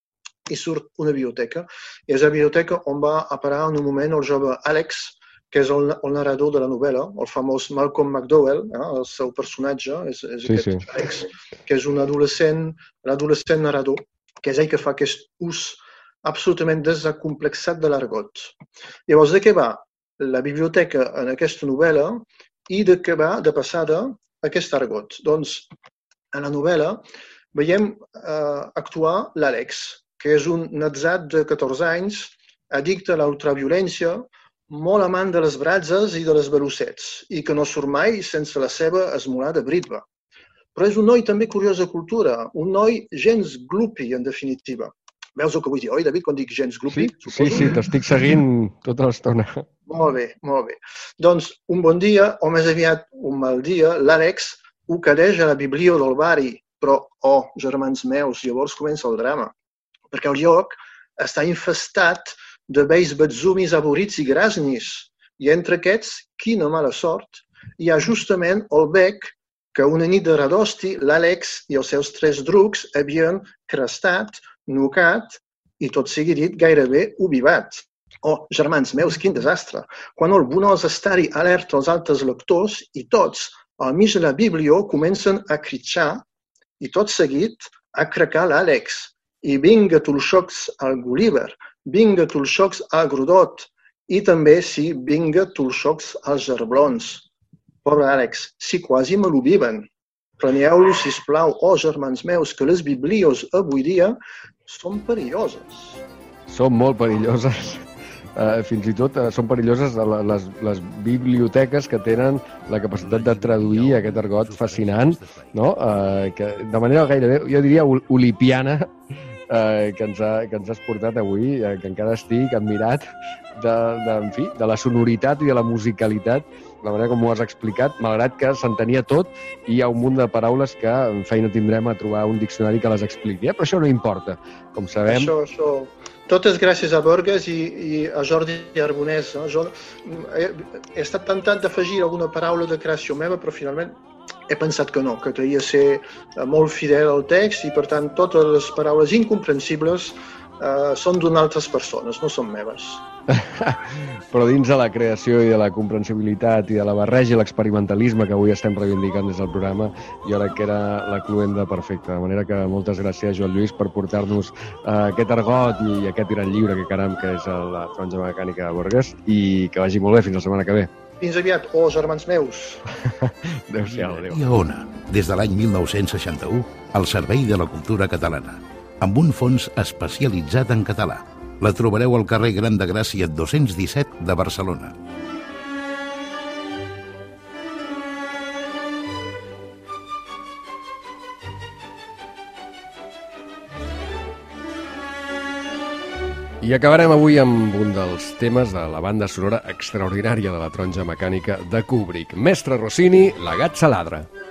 Speaker 10: Hi surt una biblioteca, i és la biblioteca on va a parar en un moment el jove Alex, que és el, el narrador de la novel·la, el famós Malcolm McDowell, eh, el seu personatge, és, és
Speaker 1: Sí,
Speaker 10: aquest
Speaker 1: sí.
Speaker 10: Alex, que és un adolescent, l'adolescent narrador, que és ell que fa aquest ús absolutament desacomplexat de l'argot. Llavors, de què va la biblioteca en aquesta novel·la i de què va, de passada, aquest argot? Doncs, en la novel·la veiem eh, actuar l'Àlex, que és un natzat de catorze anys, addicte a l'ultraviolència, molt amant de les bratzes i de les velossets, i que no surt mai sense la seva esmolada britva. Però és un noi també curiós de cultura, un noi gens glupi, en definitiva. Veus el que vull dir, oi, David, quan dic gens glupi?
Speaker 1: Sí, sí, sí, t'estic seguint tota l'estona.
Speaker 10: Molt bé, molt bé. Doncs un bon dia, o més aviat un mal dia, l'Àlex ho cadeix a la biblio del barri, però, oh, germans meus, llavors comença el drama, perquè el lloc està infestat de vells betzumis avorrits i grasnis, i entre aquests, quina mala sort, hi ha justament el bec que una nit de radosti l'Àlex i els seus tres drucs havien crestat, nucat i, tot sigui dit, gairebé ovivat. Oh, germans meus, quin desastre! Quan el bonós estari alerta els altres lectors i tots, al mig de la biblio, comencen a critxar i, tot seguit, a cracar l'Àlex. I vinga tulxocs al Gulliver, vinga tulxocs al Grudot i també, sí, vinga tulxocs als gerblons. Pobre Àlex, si quasi me l'oviven. Preneu-lo, sisplau, oh, germans meus, que les biblios avui dia són perilloses.
Speaker 1: Són molt perilloses. Uh, fins i tot uh, són perilloses les, les biblioteques que tenen la capacitat de traduir aquest argot fascinant, no? Uh, que de manera gairebé, jo diria, olipiana, uh, que, ens ha, que ens has portat avui, uh, que encara estic admirat de, de, en fi, de la sonoritat i de la musicalitat, la manera com ho has explicat, malgrat que s'entenia tot i hi ha un munt de paraules que en feina tindrem a trobar un diccionari que les expliqui. Eh? Però això no importa, com sabem.
Speaker 10: Això, això... Totes gràcies a Borges i, i a Jordi Arbonès. No? Jo he, he estat tentat d'afegir alguna paraula de creació meva, però finalment he pensat que no, que calia ser molt fidel al text i, per tant, totes les paraules incomprensibles eh, són d'unes altres persones, no són meves.
Speaker 1: Però dins de la creació i de la comprensibilitat i de la barreja i l'experimentalisme que avui estem reivindicant des del programa, jo crec que era la cluenda perfecta. De manera que moltes gràcies, Joan Lluís, per portar-nos uh, aquest argot i aquest gran llibre que caram que és la Taronja Mecànica de Borges, i que vagi molt bé fins la setmana que ve.
Speaker 10: Fins aviat, oh, germans meus!
Speaker 1: Adéu-siau, adéu.
Speaker 11: I a Ona, des de l'any mil nou-cents seixanta-u, al servei de la cultura catalana, amb un fons especialitzat en català. La trobareu al carrer Gran de Gràcia dos-cents disset de Barcelona.
Speaker 1: I acabarem avui amb un dels temes de la banda sonora extraordinària de la Taronja Mecànica de Kubrick. Mestre Rossini, La gat saladra.